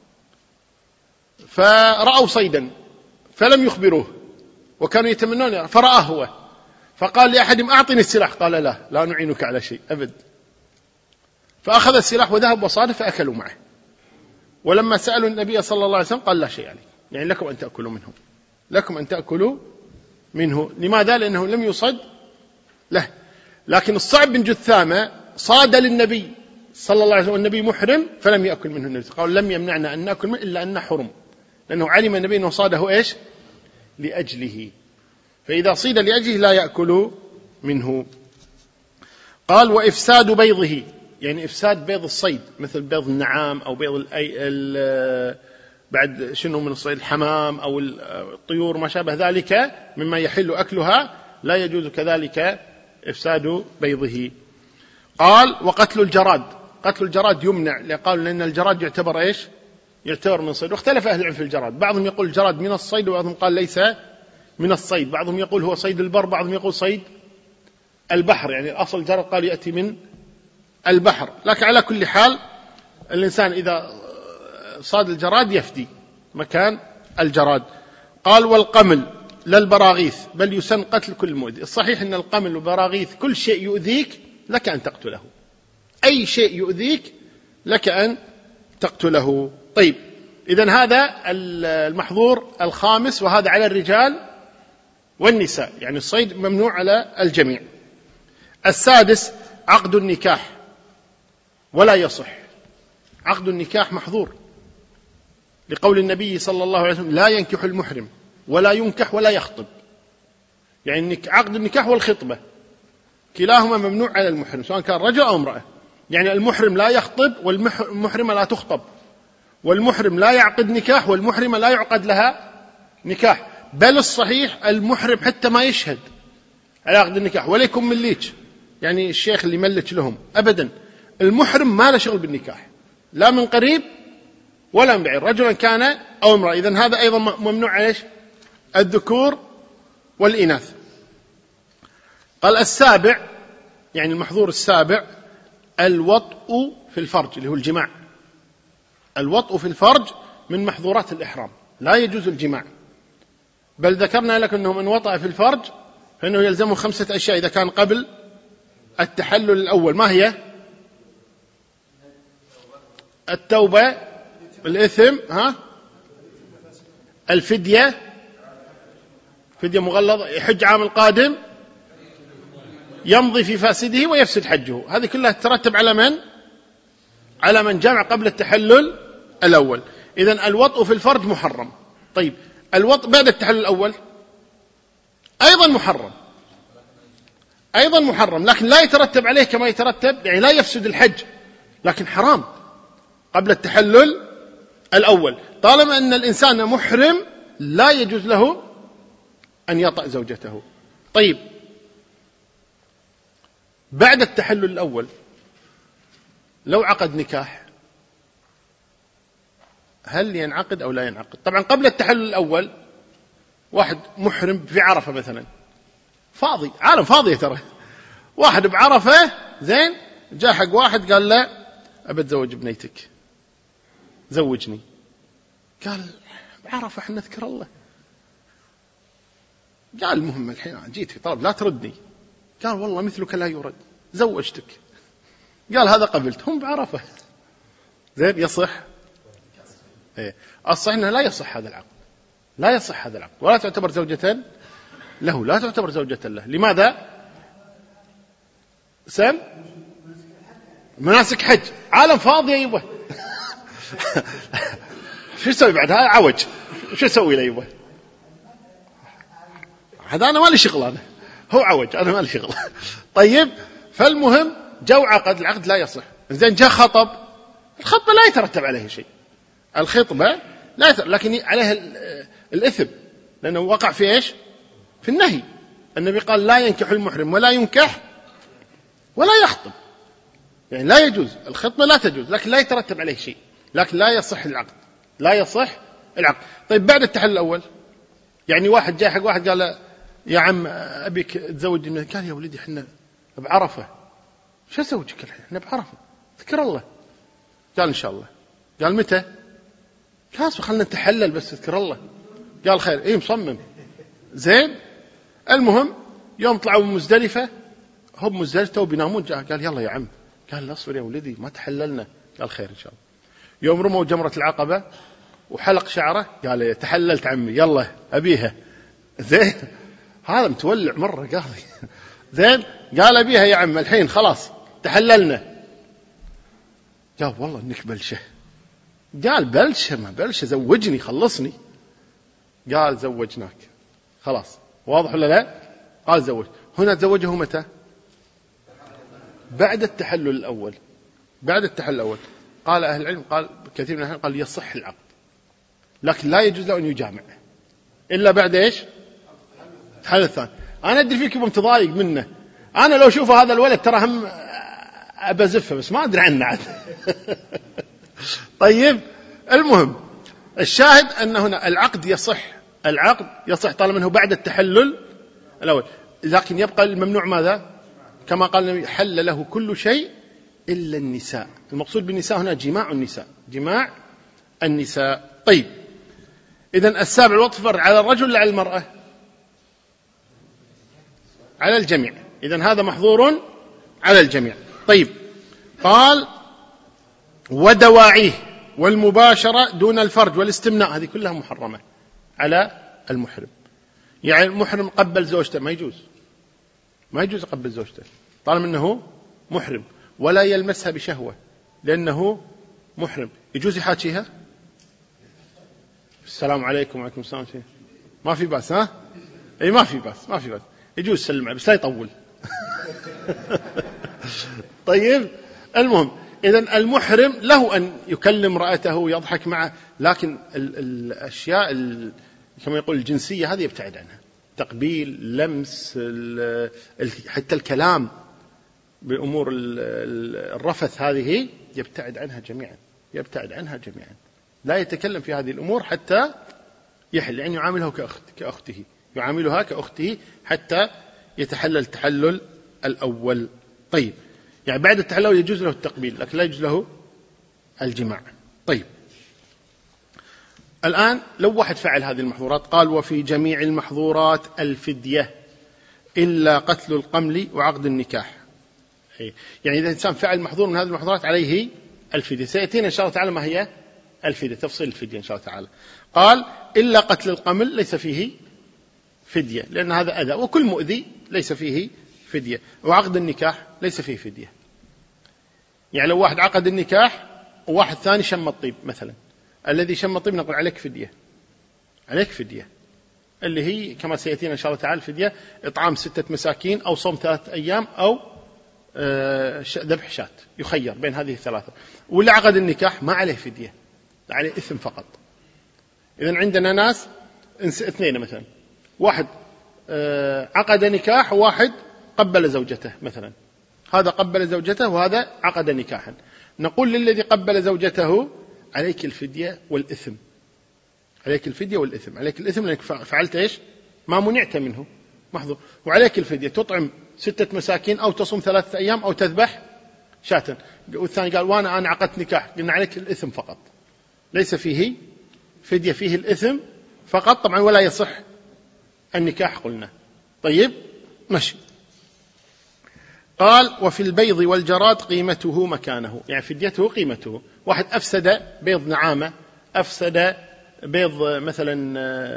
[SPEAKER 1] فرأوا صيدا فلم يخبروه وكانوا يتمنون، فرآه هو فقال لأحدهم أعطني السلاح، قال لا لا نعينك على شيء أبد. فأخذ السلاح وذهب وصاد فأكلوا معه. ولما سألوا النبي صلى الله عليه وسلم قال لا شيء عليه، يعني لكم أن تأكلوا منه، لكم أن تأكلوا منه. لماذا؟ لأنه لم يصد له. لكن الصعب بن جثامة صاد للنبي صلى الله عليه وسلم والنبي محرم فلم يأكل منه النبي، قال لم يمنعنا أن نأكل منه إلا أن حرم، لأنه علم النبي أنه صاده إيش لأجله، فإذا صيد لأجله لا يأكل منه. قال وإفساد بيضه، يعني إفساد بيض الصيد مثل بيض النعام أو بيض الأي... بعد شنو من الصيد الحمام أو الطيور ما شابه ذلك مما يحل أكلها لا يجوز كذلك إفساد بيضه. قال وقتل الجراد، قتل الجراد يمنع، لقالوا لأن الجراد يعتبر إيش يعتبر من الصيد. واختلف أهل العلم في الجراد، بعضهم يقول الجراد من الصيد وبعضهم قال ليس من الصيد، بعضهم يقول هو صيد البر، بعضهم يقول صيد البحر، يعني الأصل الجراد قال يأتي من البحر. لكن على كل حال الإنسان إذا صاد الجراد يفدي مكان الجراد. قال والقمل لا البراغيث بل يسن قتل كل مؤذي. الصحيح أن القمل والبراغيث كل شيء يؤذيك لك أن تقتله، أي شيء يؤذيك لك أن تقتله. طيب إذن هذا المحظور الخامس، وهذا على الرجال والنساء، يعني الصيد ممنوع على الجميع. السادس عقد النكاح ولا يصح، عقد النكاح محظور لقول النبي صلى الله عليه وسلم لا ينكح المحرم ولا ينكح ولا يخطب، يعني عقد النكاح والخطبة كلاهما ممنوع على المحرم سواء كان رجل أو امرأة. يعني المحرم لا يخطب والمحرمة لا تخطب، والمحرم لا يعقد نكاح والمحرمة لا يعقد لها نكاح. بل الصحيح المحرم حتى ما يشهد على عقد النكاح ولا يكون مليك، يعني الشيخ اللي ملك لهم أبدا. المحرم ما له شغل بالنكاح لا من قريب ولا من بعيد، رجلا كان أو امرأة. إذن هذا أيضا ممنوع عليه الذكور والإناث. قال السابع، يعني المحظور السابع الوطء في الفرج اللي هو الجماع. الوطء في الفرج من محظورات الإحرام، لا يجوز الجماع، بل ذكرنا لك أنه من وطأ في الفرج فإنه يلزمه خمسة أشياء إذا كان قبل التحلل الأول. ما هي؟ التوبة، الإثم، ها الفدية، فدية مغلظة، يحج عام القادم، يمضي في فاسده ويفسد حجه. هذه كلها ترتب على من؟ على من جمع قبل التحلل الأول. إذن الوطء في الفرج محرم. طيب الوطء بعد التحلل الأول أيضا محرم، أيضا محرم، لكن لا يترتب عليه كما يترتب، يعني لا يفسد الحج، لكن حرام قبل التحلل الأول. طالما أن الإنسان محرم لا يجوز له أن يطأ زوجته. طيب بعد التحلل الأول لو عقد نكاح هل ينعقد أو لا ينعقد؟ طبعا قبل التحلل الأول واحد محرم في عرفة مثلا، فاضي، عالم فاضي ترى، واحد بعرفة زين جاء حق واحد قال له أبى أتزوج بنيتك زوجني، قال بعرفة احنا نذكر الله، قال المهم الحين جيت في طلب لا تردني، قال والله مثلك لا يرد، زوجتك. قال هذا قبلت، هم بعرفة. زين يصح؟ إيه. الصحيح أنه لا يصح هذا العقد، لا يصح هذا العقد، ولا تعتبر زوجة له، لا تعتبر زوجة له. لماذا؟ سم مناسك حج، عالم فاضي أيوة. شو يسوي بعد هذا؟ عوج، شو يسوي له أيوة؟ هذا أنا ما لي شغل، أنا هو عوج، أنا ما لي شغل. طيب، فالمهم جو عقد، العقد لا يصح. زين جاء خطب، الخطبة لا يترتب عليه شيء، الخطبة لا يترتب، لكن عليها الإثم، لأنه وقع في إيش؟ في النهي. النبي قال لا ينكح المحرم ولا ينكح ولا يخطب، يعني لا يجوز الخطبة، لا تجوز، لكن لا يترتب عليه شيء، لكن لا يصح العقد، لا يصح العقد. طيب بعد التحلل الأول، يعني واحد جاء حق واحد قال يا عم أبيك تزوج منه، قال يا ولدي احنا بعرفة، شو أزوجك الحين؟ احنا بعرفة، ذكر الله. قال إن شاء الله. قال متى؟ قال خلنا نتحلل بس اذكر الله. قال خير، ايه مصمم. زين، المهم يوم طلعوا من مزدلفة، هم مزدلفة وبينامون، جاء قال يلا يا عم، قال لا اصبر يا ولدي ما تحللنا. قال خير إن شاء الله. يوم رموا جمرة العقبة وحلق شعره، قال تحللت عمي يلا أبيها. زين، هذا متولع مرة قاضي. زين، قال أبيها يا عم الحين خلاص تحللنا. قال والله إنك بلشة. قال بلشة ما بلشة، زوجني خلصني. قال زوجناك خلاص، واضح ولا لا؟ قال زوج. هنا تزوجه متى؟ بعد التحلل الأول، بعد التحلل الأول. قال أهل العلم، قال كثير من أهل قال يصح العقد، لكن لا يجوز له أن يجامع إلا بعد إيش؟ التحلل الثاني. أنا أدري فيكم متضايق منه، أنا لو شوف هذا الولد ترى هم أبزفه، بس ما أدري عنه عاد. طيب، المهم الشاهد أن هنا العقد يصح، العقد يصح طالما أنه بعد التحلل الأول، لكن يبقى الممنوع ماذا؟ كما قال النبي حل له كل شيء إلا النساء. المقصود بالنساء هنا جماع النساء، جماع النساء. طيب، إذن السابع الوقت فرض على الرجل ولا على المرأة؟ على الجميع. إذن هذا محظور على الجميع. طيب، قال ودواعيه والمباشرة دون الفرج والاستمناء، هذه كلها محرمة على المحرم. يعني المحرم قبل زوجته ما يجوز، ما يجوز يقبل زوجته طالما أنه محرم، ولا يلمسها بشهوة لأنه محرم. يجوز يحاكيها السلام عليكم وعليكم السلام، ما في بأس، ها؟ أي ما في بأس، ما في بأس، يجوز سلم بس لا يطول. طيب، المهم إذن المحرم له أن يكلم امرأته ويضحك معه، لكن ال الأشياء ال كما يقول الجنسية هذه يبتعد عنها، تقبيل، لمس، ال حتى الكلام بأمور الرفث هذه يبتعد عنها جميعا، يبتعد عنها جميعا، لا يتكلم في هذه الأمور حتى يحل، يعني يعامله كأخت كأخته، يعاملها كأخته حتى يتحلل التحلل الأول. طيب، يعني بعد التحلل يجوز له التقبيل، لكن لا يجوز له الجماع. طيب، الآن لو واحد فعل هذه المحظورات، قال وفي جميع المحظورات الفدية إلا قتل القمل وعقد النكاح. يعني إذا الإنسان فعل محظور من هذه المحظورات عليه الفدية. سيأتينا إن شاء الله تعالى ما هي الفدية، تفصيل الفدية إن شاء الله تعالى. قال إلا قتل القمل ليس فيه فدية، لأن هذا أذى، وكل مؤذي ليس فيه فدية. وعقد النكاح ليس فيه فدية. يعني لو واحد عقد النكاح وواحد ثاني شم الطيب مثلا، الذي شم الطيب نقول عليك فدية، عليك فدية، اللي هي كما سيأتينا إن شاء الله تعالى الفدية إطعام ستة مساكين أو صوم ثلاثة أيام أو ذبح شاة، يخير بين هذه الثلاثة. واللي عقد النكاح ما عليه فدية، عليه إثم فقط. إذن عندنا ناس اثنين مثلا، واحد عقد نكاح وواحد قبل زوجته مثلا، هذا قبل زوجته وهذا عقد نكاحا، نقول للذي قبل زوجته عليك الفدية والإثم، عليك الفدية والإثم، عليك الإثم لأنك فعلت إيش؟ ما منعت منه محظور، وعليك الفدية تطعم ستة مساكين أو تصوم ثلاثة أيام أو تذبح شاة. والثاني قال وأنا أنا عقدت نكاح، قلنا عليك الإثم فقط، ليس فيه فدية، فيه الإثم فقط طبعا، ولا يصح النكاح قلنا. طيب، ماشي. قال وفي البيض والجراد قيمته مكانه، يعني فديته قيمته. واحد أفسد بيض نعامة، أفسد بيض مثلا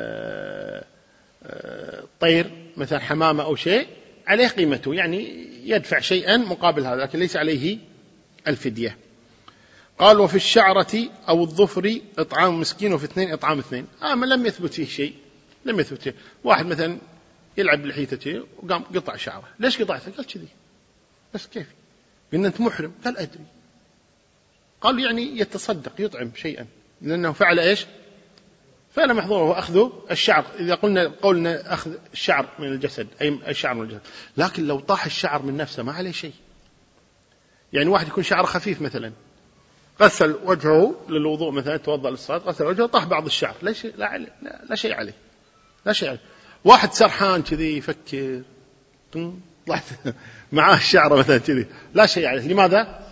[SPEAKER 1] طير مثلا حمامة أو شيء، عليه قيمته، يعني يدفع شيئا مقابل هذا، لكن ليس عليه الفدية. قال وفي الشعرة أو الظفر إطعام مسكين، وفي اثنين إطعام اثنين. آه ما لم يثبت فيه شيء، لم يثبت فيه. واحد مثلا يلعب بلحيته وقام قطع شعره، ليش قطعته؟ قال كذي بس. كيف؟ قلنا أنت محرم؟ قال أدري. قال يعني يتصدق يطعم شيئا، لأنه فعل إيش؟ فعل محظور، هو أخذ الشعر. إذا قلنا قولنا أخذ الشعر من الجسد أي الشعر من الجسد، لكن لو طاح الشعر من نفسه ما عليه شيء. يعني واحد يكون شعره خفيف مثلا، غسل وجهه للوضوء مثلا، توضأ للصلاة، غسل وجهه، طاح بعض الشعر، لا شيء، لا, لا, لا شيء عليه، لا شيء عليه. واحد سرحان كذي يفكر طلعت معاه الشعر مثلا كذي، لا شيء عليه. لماذا؟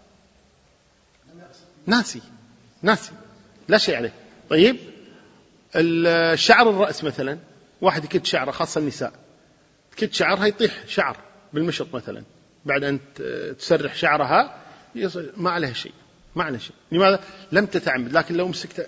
[SPEAKER 1] ناسي ناسي لا شيء عليه. طيب الشعر الرأس مثلا، واحد يكت شعره، خاصة النساء تكت شعرها يطيح شعر بالمشط مثلا، بعد أن تسرح شعرها ما عليها شيء، ما عليها شيء. لماذا؟ لم تتعمد. لكن لو مسكت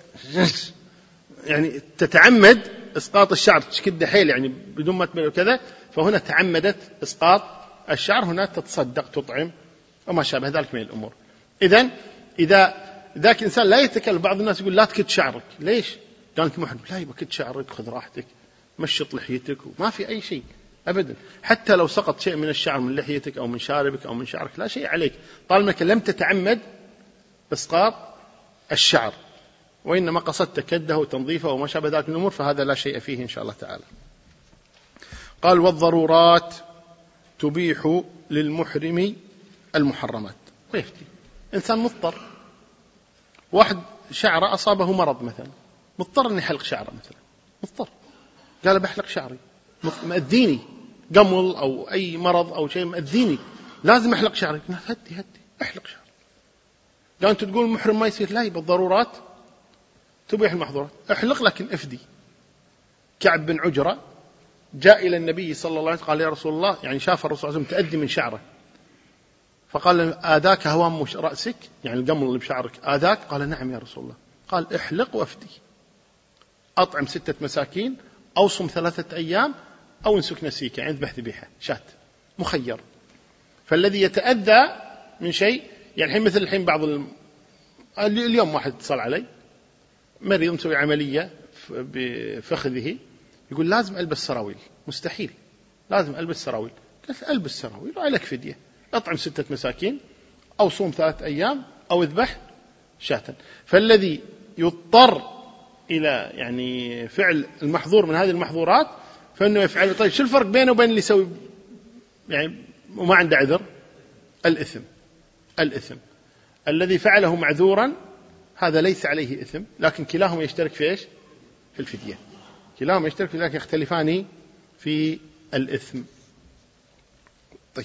[SPEAKER 1] يعني تتعمد إسقاط الشعر، تشكد حيل يعني بدون ما تبلغ كذا، فهنا تعمدت إسقاط الشعر، هنا تتصدق تطعم وما شابه ذلك من الأمور. إذن إذا ذاك إنسان لا يتكلم، بعض الناس يقول لا تكت شعرك، ليش؟ قالت محرم. لا يبقى كت شعرك، خذ راحتك، مشط لحيتك، وما في أي شيء أبدا. حتى لو سقط شيء من الشعر من لحيتك أو من شاربك أو من شعرك لا شيء عليك، طالما أنك لم تتعمد إسقاط الشعر، وإنما قصدت كده وتنظيفه وما شابه ذلك من الأمور، فهذا لا شيء فيه إن شاء الله تعالى. قال والضرورات تبيح للمحرم المحرمات. ويفتي إنسان مضطر، واحد شعره أصابه مرض مثلا، مضطر أن يحلق شعره مثلا، مضطر، قال بحلق شعري، مأديني قمل أو أي مرض أو شيء مأديني، لازم أحلق شعري. هدي هدي أحلق شعري. قال أنت تقول محرم ما يصير؟ لا، يبقى الضرورات تبيح المحظورات. احلق لكن افدي. كعب بن عجرة جاء إلى النبي صلى الله عليه وسلم قال يا رسول الله، يعني شاف الرسول صلى الله عليه وسلم تأدي من شعره، فقال آذاك هوام رأسك، يعني القمل اللي بشعرك آذاك؟ قال نعم يا رسول الله. قال احلق وافدي، أطعم ستة مساكين أو صم ثلاثة أيام أو انسك نسيك، يعني اذبح ذبيحة شات، مخير. فالذي يتأذى من شيء، يعني الحين مثل الحين بعض الم... اليوم واحد اتصل علي مريض مسوي عملية بفخذه، يقول لازم ألبس سراويل. مستحيل، لازم ألبس سراويل. قلت ألبس سراويل وعليك فدية، أطعم ستة مساكين أو صوم ثلاثة أيام أو اذبح شاة. فالذي يضطر إلى يعني فعل المحظور من هذه المحظورات فإنه يفعل. طيب شو الفرق بينه وبين اللي يسوي يعني وما عنده عذر؟ الإثم. الإثم الذي فعله معذورا هذا ليس عليه إثم، لكن كلاهما يشترك في إيش؟ في الفدية. كلاهما يشترك في ذلك، يختلفان في الإثم. طيب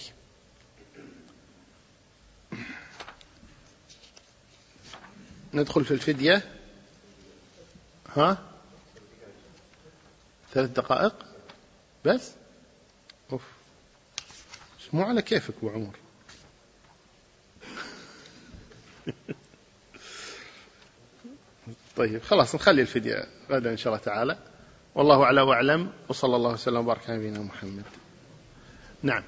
[SPEAKER 1] ندخل في الفدية. ها ثلاث دقائق بس؟ أوف. مو على كيفك أبو عمر. طيب خلاص نخلي الفدية غدا إن شاء الله تعالى، والله أعلى وأعلم، وصلى الله وسلم وبارك على نبينا محمد. نعم.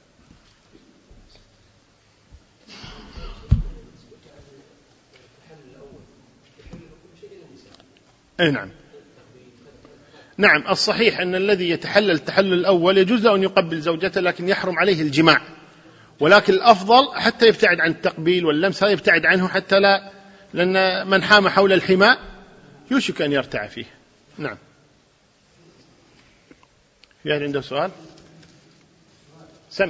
[SPEAKER 1] أي نعم. نعم الصحيح أن الذي يتحلل التحلل الأول يجوز له أن يقبل زوجته، لكن يحرم عليه الجماع، ولكن الأفضل حتى يبتعد عن التقبيل واللمس، هذا يبتعد عنه حتى لا، لأن من حام حول الحماء يوشك أن يرتع فيه. نعم. في أحد عنده سؤال؟ سم.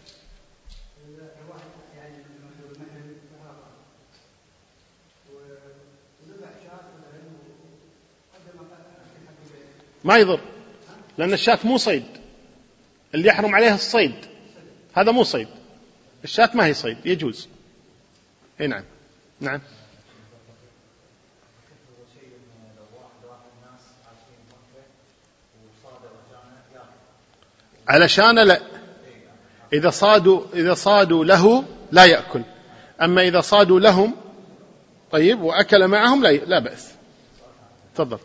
[SPEAKER 1] ما يضر، لأن الشاة مو صيد، اللي يحرم عليها الصيد، هذا مو صيد، الشاة ما هي صيد، يجوز. اي نعم. نعم. علشان لا إذا صادوا إذا صادوا له لا يأكل، أما إذا صادوا لهم طيب وأكل معهم لا لا بأس. تفضل.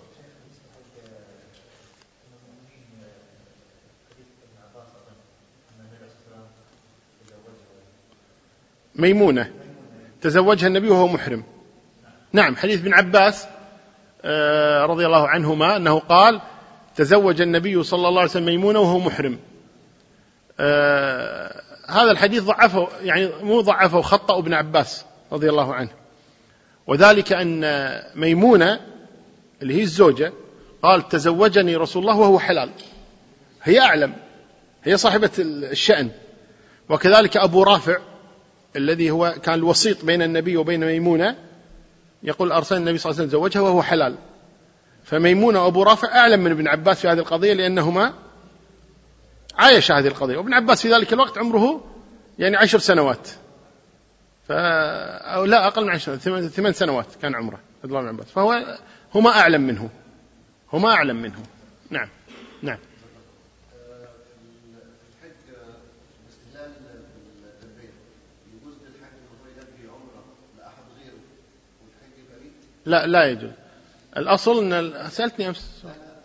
[SPEAKER 1] ميمونة تزوجها النبي وهو محرم. نعم، حديث ابن عباس رضي الله عنهما أنه قال تزوج النبي صلى الله عليه وسلم ميمونة وهو محرم. آه هذا الحديث ضعفه، يعني مو ضعفه، خطأ ابن عباس رضي الله عنه، وذلك أن ميمونة اللي هي الزوجة قال تزوجني رسول الله وهو حلال، هي أعلم، هي صاحبة الشأن. وكذلك أبو رافع الذي هو كان الوسيط بين النبي وبين ميمونة يقول أرسل النبي صلى الله عليه وسلم زوجها وهو حلال. فميمونة وأبو رافع أعلم من ابن عباس في هذه القضية لأنهما عايش هذه القضية، وابن عباس في ذلك الوقت عمره يعني عشر سنوات ف... أو لا أقل من عشر، ثمان, ثمان سنوات كان عمره عبد الله بن عباس، فهو هما أعلم منه هما أعلم منه. نعم نعم. لا لا يجوز. الأصل أن سألتني أمس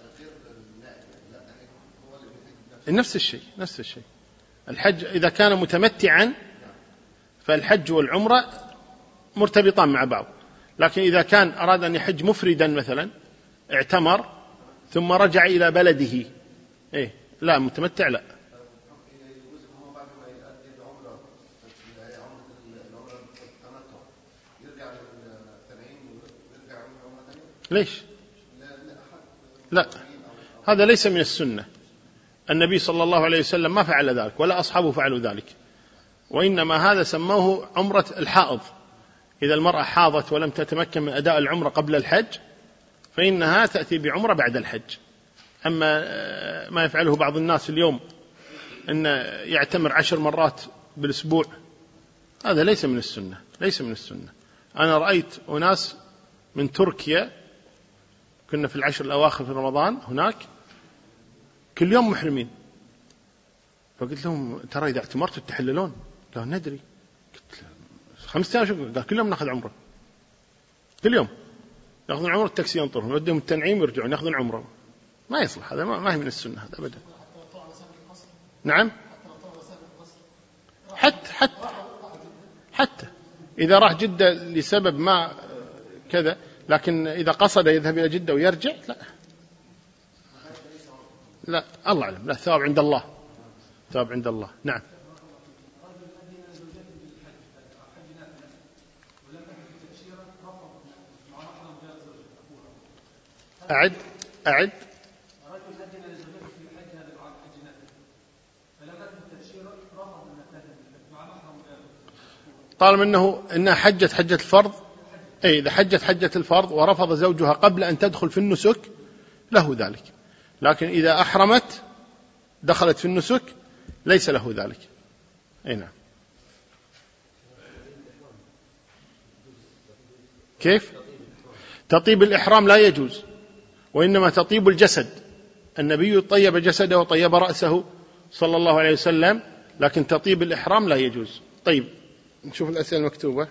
[SPEAKER 1] نفس الشيء نفس الشيء. الحج إذا كان متمتعا فالحج والعمرة مرتبطان مع بعض، لكن إذا كان أراد أن يحج مفردا مثلا اعتمر ثم رجع إلى بلده إيه لا، متمتع لا. ليش؟ لا، هذا ليس من السنة. النبي صلى الله عليه وسلم ما فعل ذلك ولا أصحابه فعلوا ذلك، وإنما هذا سموه عمرة الحائض. إذا المرأة حاضت ولم تتمكن من أداء العمرة قبل الحج فإنها تأتي بعمرة بعد الحج. أما ما يفعله بعض الناس اليوم أن يعتمر عشر مرات بالأسبوع، هذا ليس من السنة ليس من السنة. أنا رأيت أناس من تركيا، كنا في العشر الأواخر في رمضان هناك، كل يوم محرمين، فقلت لهم ترى إذا اعتمرتوا تحللون؟ قالوا ندري. قلت خمسة أيام شو؟ قال كل يوم نأخذ عمرة، كل يوم يأخذون عمرة، التاكسي ينطرهم يوديهم التنعيم ويرجعون يأخذون عمرة. ما يصلح هذا، ما هي من السنة هذا أبدا. نعم، حتى حتى حتى إذا راح جدة لسبب ما كذا، لكن إذا قصد يذهب إلى جدة ويرجع لا لا، الله أعلم، لا، ثواب عند الله، ثواب عند الله. نعم. أعد أعد طالما أنه إنها حجت حجة الفرض، أي إذا حجت حجة الفرض ورفض زوجها قبل أن تدخل في النسك له ذلك، لكن إذا أحرمت دخلت في النسك ليس له ذلك. أي نعم. كيف؟ تطيب الإحرام لا يجوز، وإنما تطيب الجسد. النبي طيب جسده وطيب رأسه صلى الله عليه وسلم، لكن تطيب الإحرام لا يجوز. طيب نشوف الأسئلة المكتوبة.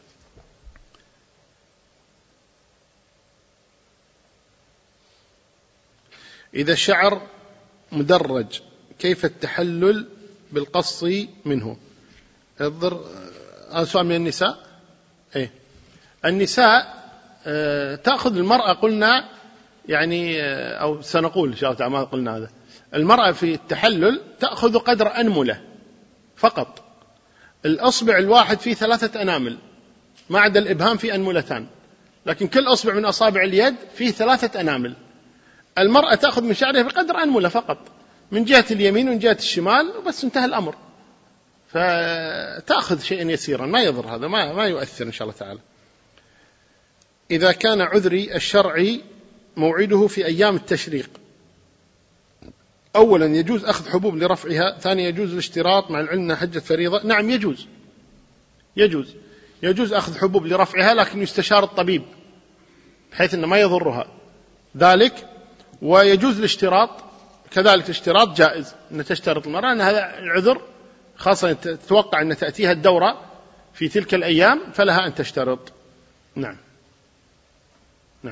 [SPEAKER 1] إذا الشعر مدرج كيف التحلل بالقص منه؟ الضر هذا سؤال من النساء. إيه النساء اه تأخذ المرأة، قلنا يعني اه أو سنقول إن شاء الله ما قلنا هذا، المرأة في التحلل تأخذ قدر أنملة فقط. الأصبع الواحد فيه ثلاثة أنامل، ما عدا الإبهام فيه أنملتان، لكن كل أصبع من أصابع اليد فيه ثلاثة أنامل. المرأة تأخذ من شعرها بقدر أنملة فقط، من جهة اليمين ومن جهة الشمال، وبس انتهى الأمر. فتأخذ شيئا يسيرا ما يضر، هذا ما ما يؤثر إن شاء الله تعالى. إذا كان عذري الشرعي موعده في أيام التشريق، أولا يجوز أخذ حبوب لرفعها، ثانيا يجوز الاشتراط مع العلم أنها حجة فريضة. نعم يجوز يجوز يجوز أخذ حبوب لرفعها، لكن يستشار الطبيب بحيث أنه ما يضرها ذلك. ويجوز الاشتراط كذلك، الاشتراط جائز أن تشترط المرأة أن هذا العذر خاصة تتوقع أن تأتيها الدورة في تلك الأيام فلها أن تشترط. نعم نعم.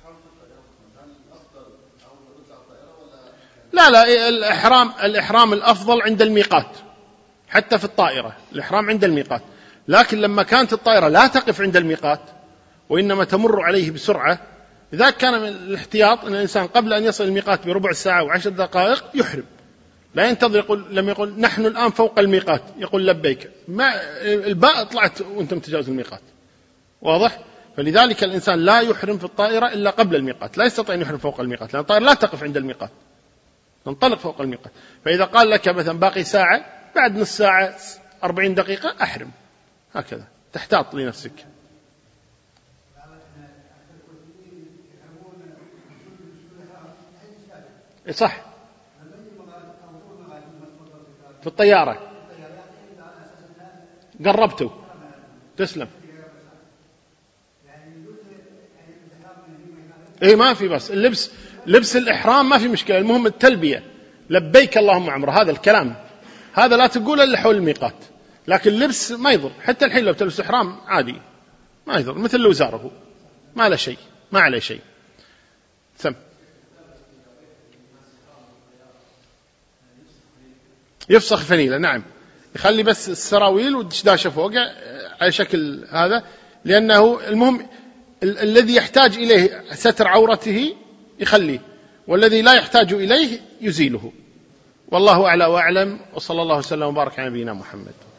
[SPEAKER 1] لا لا الإحرام الإحرام الأفضل عند الميقات، حتى في الطائرة الإحرام عند الميقات، لكن لما كانت الطائرة لا تقف عند الميقات وإنما تمر عليه بسرعة، إذا كان من الاحتياط أن الإنسان قبل أن يصل الميقات بربع ساعة وعشر دقائق يحرم، لا ينتظر يقول لما يقول نحن الآن فوق الميقات يقول لبيك، ما الباء طلعت وأنت متجاوز الميقات، واضح؟ فلذلك الإنسان لا يحرم في الطائرة إلا قبل الميقات، لا يستطيع أن يحرم فوق الميقات، لأن الطائرة لا تقف عند الميقات، تنطلق فوق الميقات. فإذا قال لك مثلا باقي ساعة، بعد نص ساعة أربعين دقيقة أحرم، هكذا تحتاط لنفسك. صح، في الطيارة قربته، تسلم. ايه ما في، بس اللبس لبس الإحرام ما في مشكلة، المهم التلبية لبيك اللهم عمره، هذا الكلام هذا لا تقول إلا حول الميقات، لكن اللبس ما يضر، حتى الحين لو تلبس إحرام عادي ما يضر، مثل لو زاره ما له شيء، ما عليه شيء. ثم يفسخ فنيلة، نعم، يخلي بس السراويل والدشداشة فوقه على شكل هذا، لأنه المهم ال- الذي يحتاج إليه ستر عورته يخليه، والذي لا يحتاج إليه يزيله. والله أعلى وأعلم، وصلى الله وسلم وبارك على نبينا محمد.